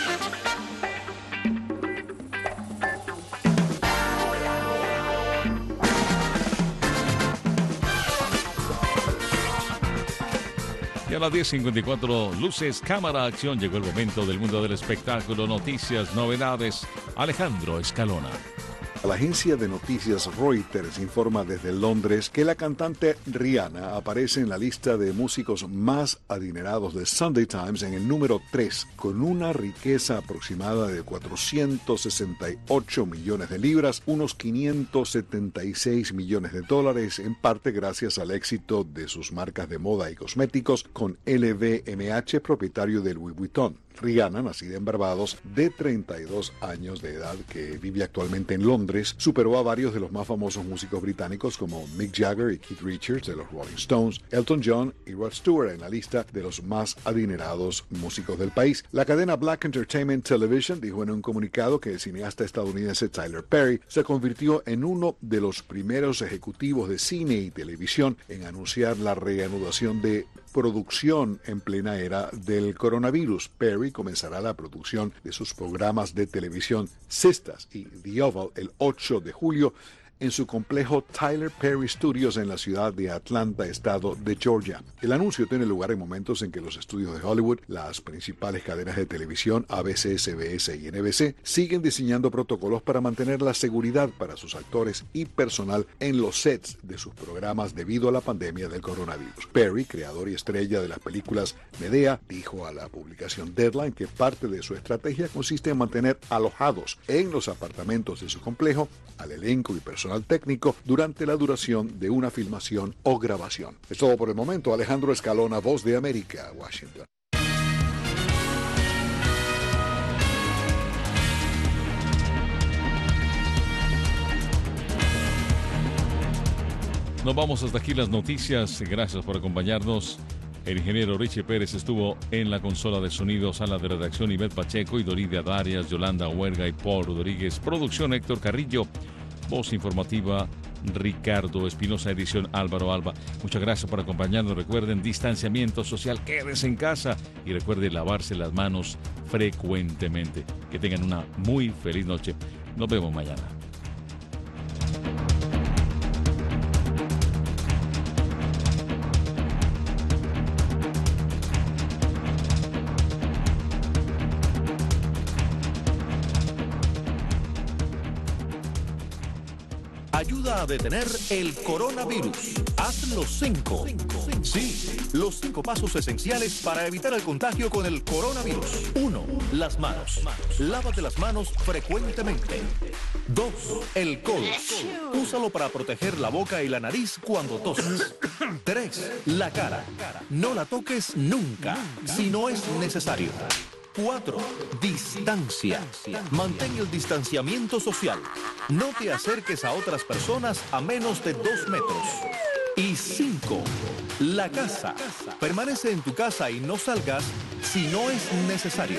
Y a las 10:54, luces, cámara, acción. Llegó el momento del mundo del espectáculo, noticias, novedades. Alejandro Escalona. La agencia de noticias Reuters informa desde Londres que la cantante Rihanna aparece en la lista de músicos más adinerados de Sunday Times en el número 3, con una riqueza aproximada de 468 millones de libras, unos 576 millones de dólares, en parte gracias al éxito de sus marcas de moda y cosméticos con LVMH, propietario de Louis Vuitton. Rihanna, nacida en Barbados, de 32 años de edad, que vive actualmente en Londres, superó a varios de los más famosos músicos británicos como Mick Jagger y Keith Richards de los Rolling Stones, Elton John y Rod Stewart en la lista de los más adinerados músicos del país. La cadena Black Entertainment Television dijo en un comunicado que el cineasta estadounidense Tyler Perry se convirtió en uno de los primeros ejecutivos de cine y televisión en anunciar la reanudación de producción en plena era del coronavirus. Perry comenzará la producción de sus programas de televisión Sistas y The Oval el 8 de julio en su complejo Tyler Perry Studios en la ciudad de Atlanta, estado de Georgia. El anuncio tiene lugar en momentos en que los estudios de Hollywood, las principales cadenas de televisión ABC, CBS y NBC, siguen diseñando protocolos para mantener la seguridad para sus actores y personal en los sets de sus programas debido a la pandemia del coronavirus. Perry, creador y estrella de las películas Medea, dijo a la publicación Deadline que parte de su estrategia consiste en mantener alojados en los apartamentos de su complejo al elenco y personal técnico durante la duración de una filmación o grabación. Es todo por el momento. Alejandro Escalona, Voz de América, Washington. Nos vamos hasta aquí las noticias. Gracias por acompañarnos. El ingeniero Richie Pérez estuvo en la consola de sonido, sala de redacción Ivette Pacheco y Doridia Darias, Yolanda Huerga y Paul Rodríguez. Producción Héctor Carrillo. Voz informativa Ricardo Espinosa, edición Álvaro Alba. Muchas gracias por acompañarnos. Recuerden, distanciamiento social, quédese en casa y recuerde lavarse las manos frecuentemente. Que tengan una muy feliz noche. Nos vemos mañana. Ayuda a detener el coronavirus. Haz los 5. Sí, los 5 pasos esenciales para evitar el contagio con el coronavirus. 1. Las manos. Lávate las manos frecuentemente. 2. El codo. Úsalo para proteger la boca y la nariz cuando toses. 3. La cara. No la toques nunca, si no es necesario. 4. Distancia. Mantén el distanciamiento social. No te acerques a otras personas a menos de 2 metros. Y 5. La casa. Permanece en tu casa y no salgas si no es necesario.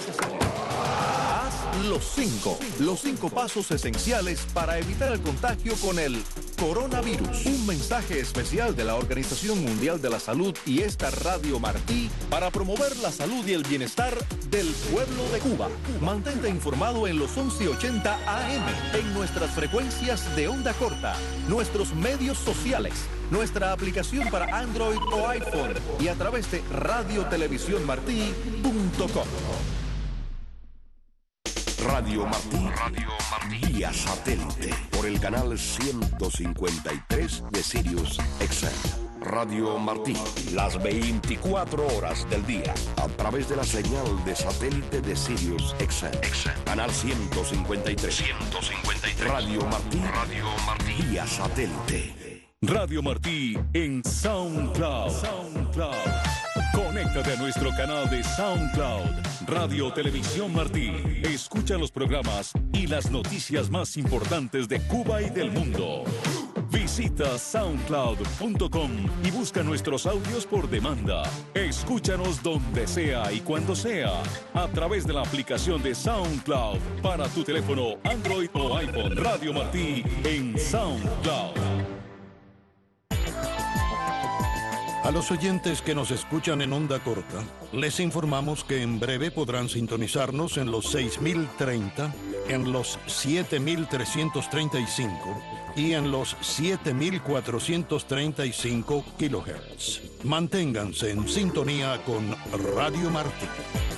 Haz los 5. Los 5 pasos esenciales para evitar el contagio con el coronavirus. Un mensaje especial de la Organización Mundial de la Salud y esta Radio Martí para promover la salud y el bienestar del pueblo de Cuba. Mantente informado en los 1180 AM, en nuestras frecuencias de onda corta, nuestros medios sociales, nuestra aplicación para Android o iPhone y a través de radiotelevisiónmartí.com. Radio Martí, vía satélite, por el canal 153 de Sirius XM. Radio Martí. Las 24 horas del día. A través de la señal de satélite de Sirius XM. Canal 153. Radio Martí. Vía satélite. Radio Martí en SoundCloud. Conéctate a nuestro canal de SoundCloud, Radio Televisión Martí. Escucha los programas y las noticias más importantes de Cuba y del mundo. Visita soundcloud.com y busca nuestros audios por demanda. Escúchanos donde sea y cuando sea, a través de la aplicación de SoundCloud para tu teléfono Android o iPhone. Radio Martí en SoundCloud. A los oyentes que nos escuchan en onda corta, les informamos que en breve podrán sintonizarnos en los 6030, en los 7335 y en los 7435 kHz. Manténganse en sintonía con Radio Martí.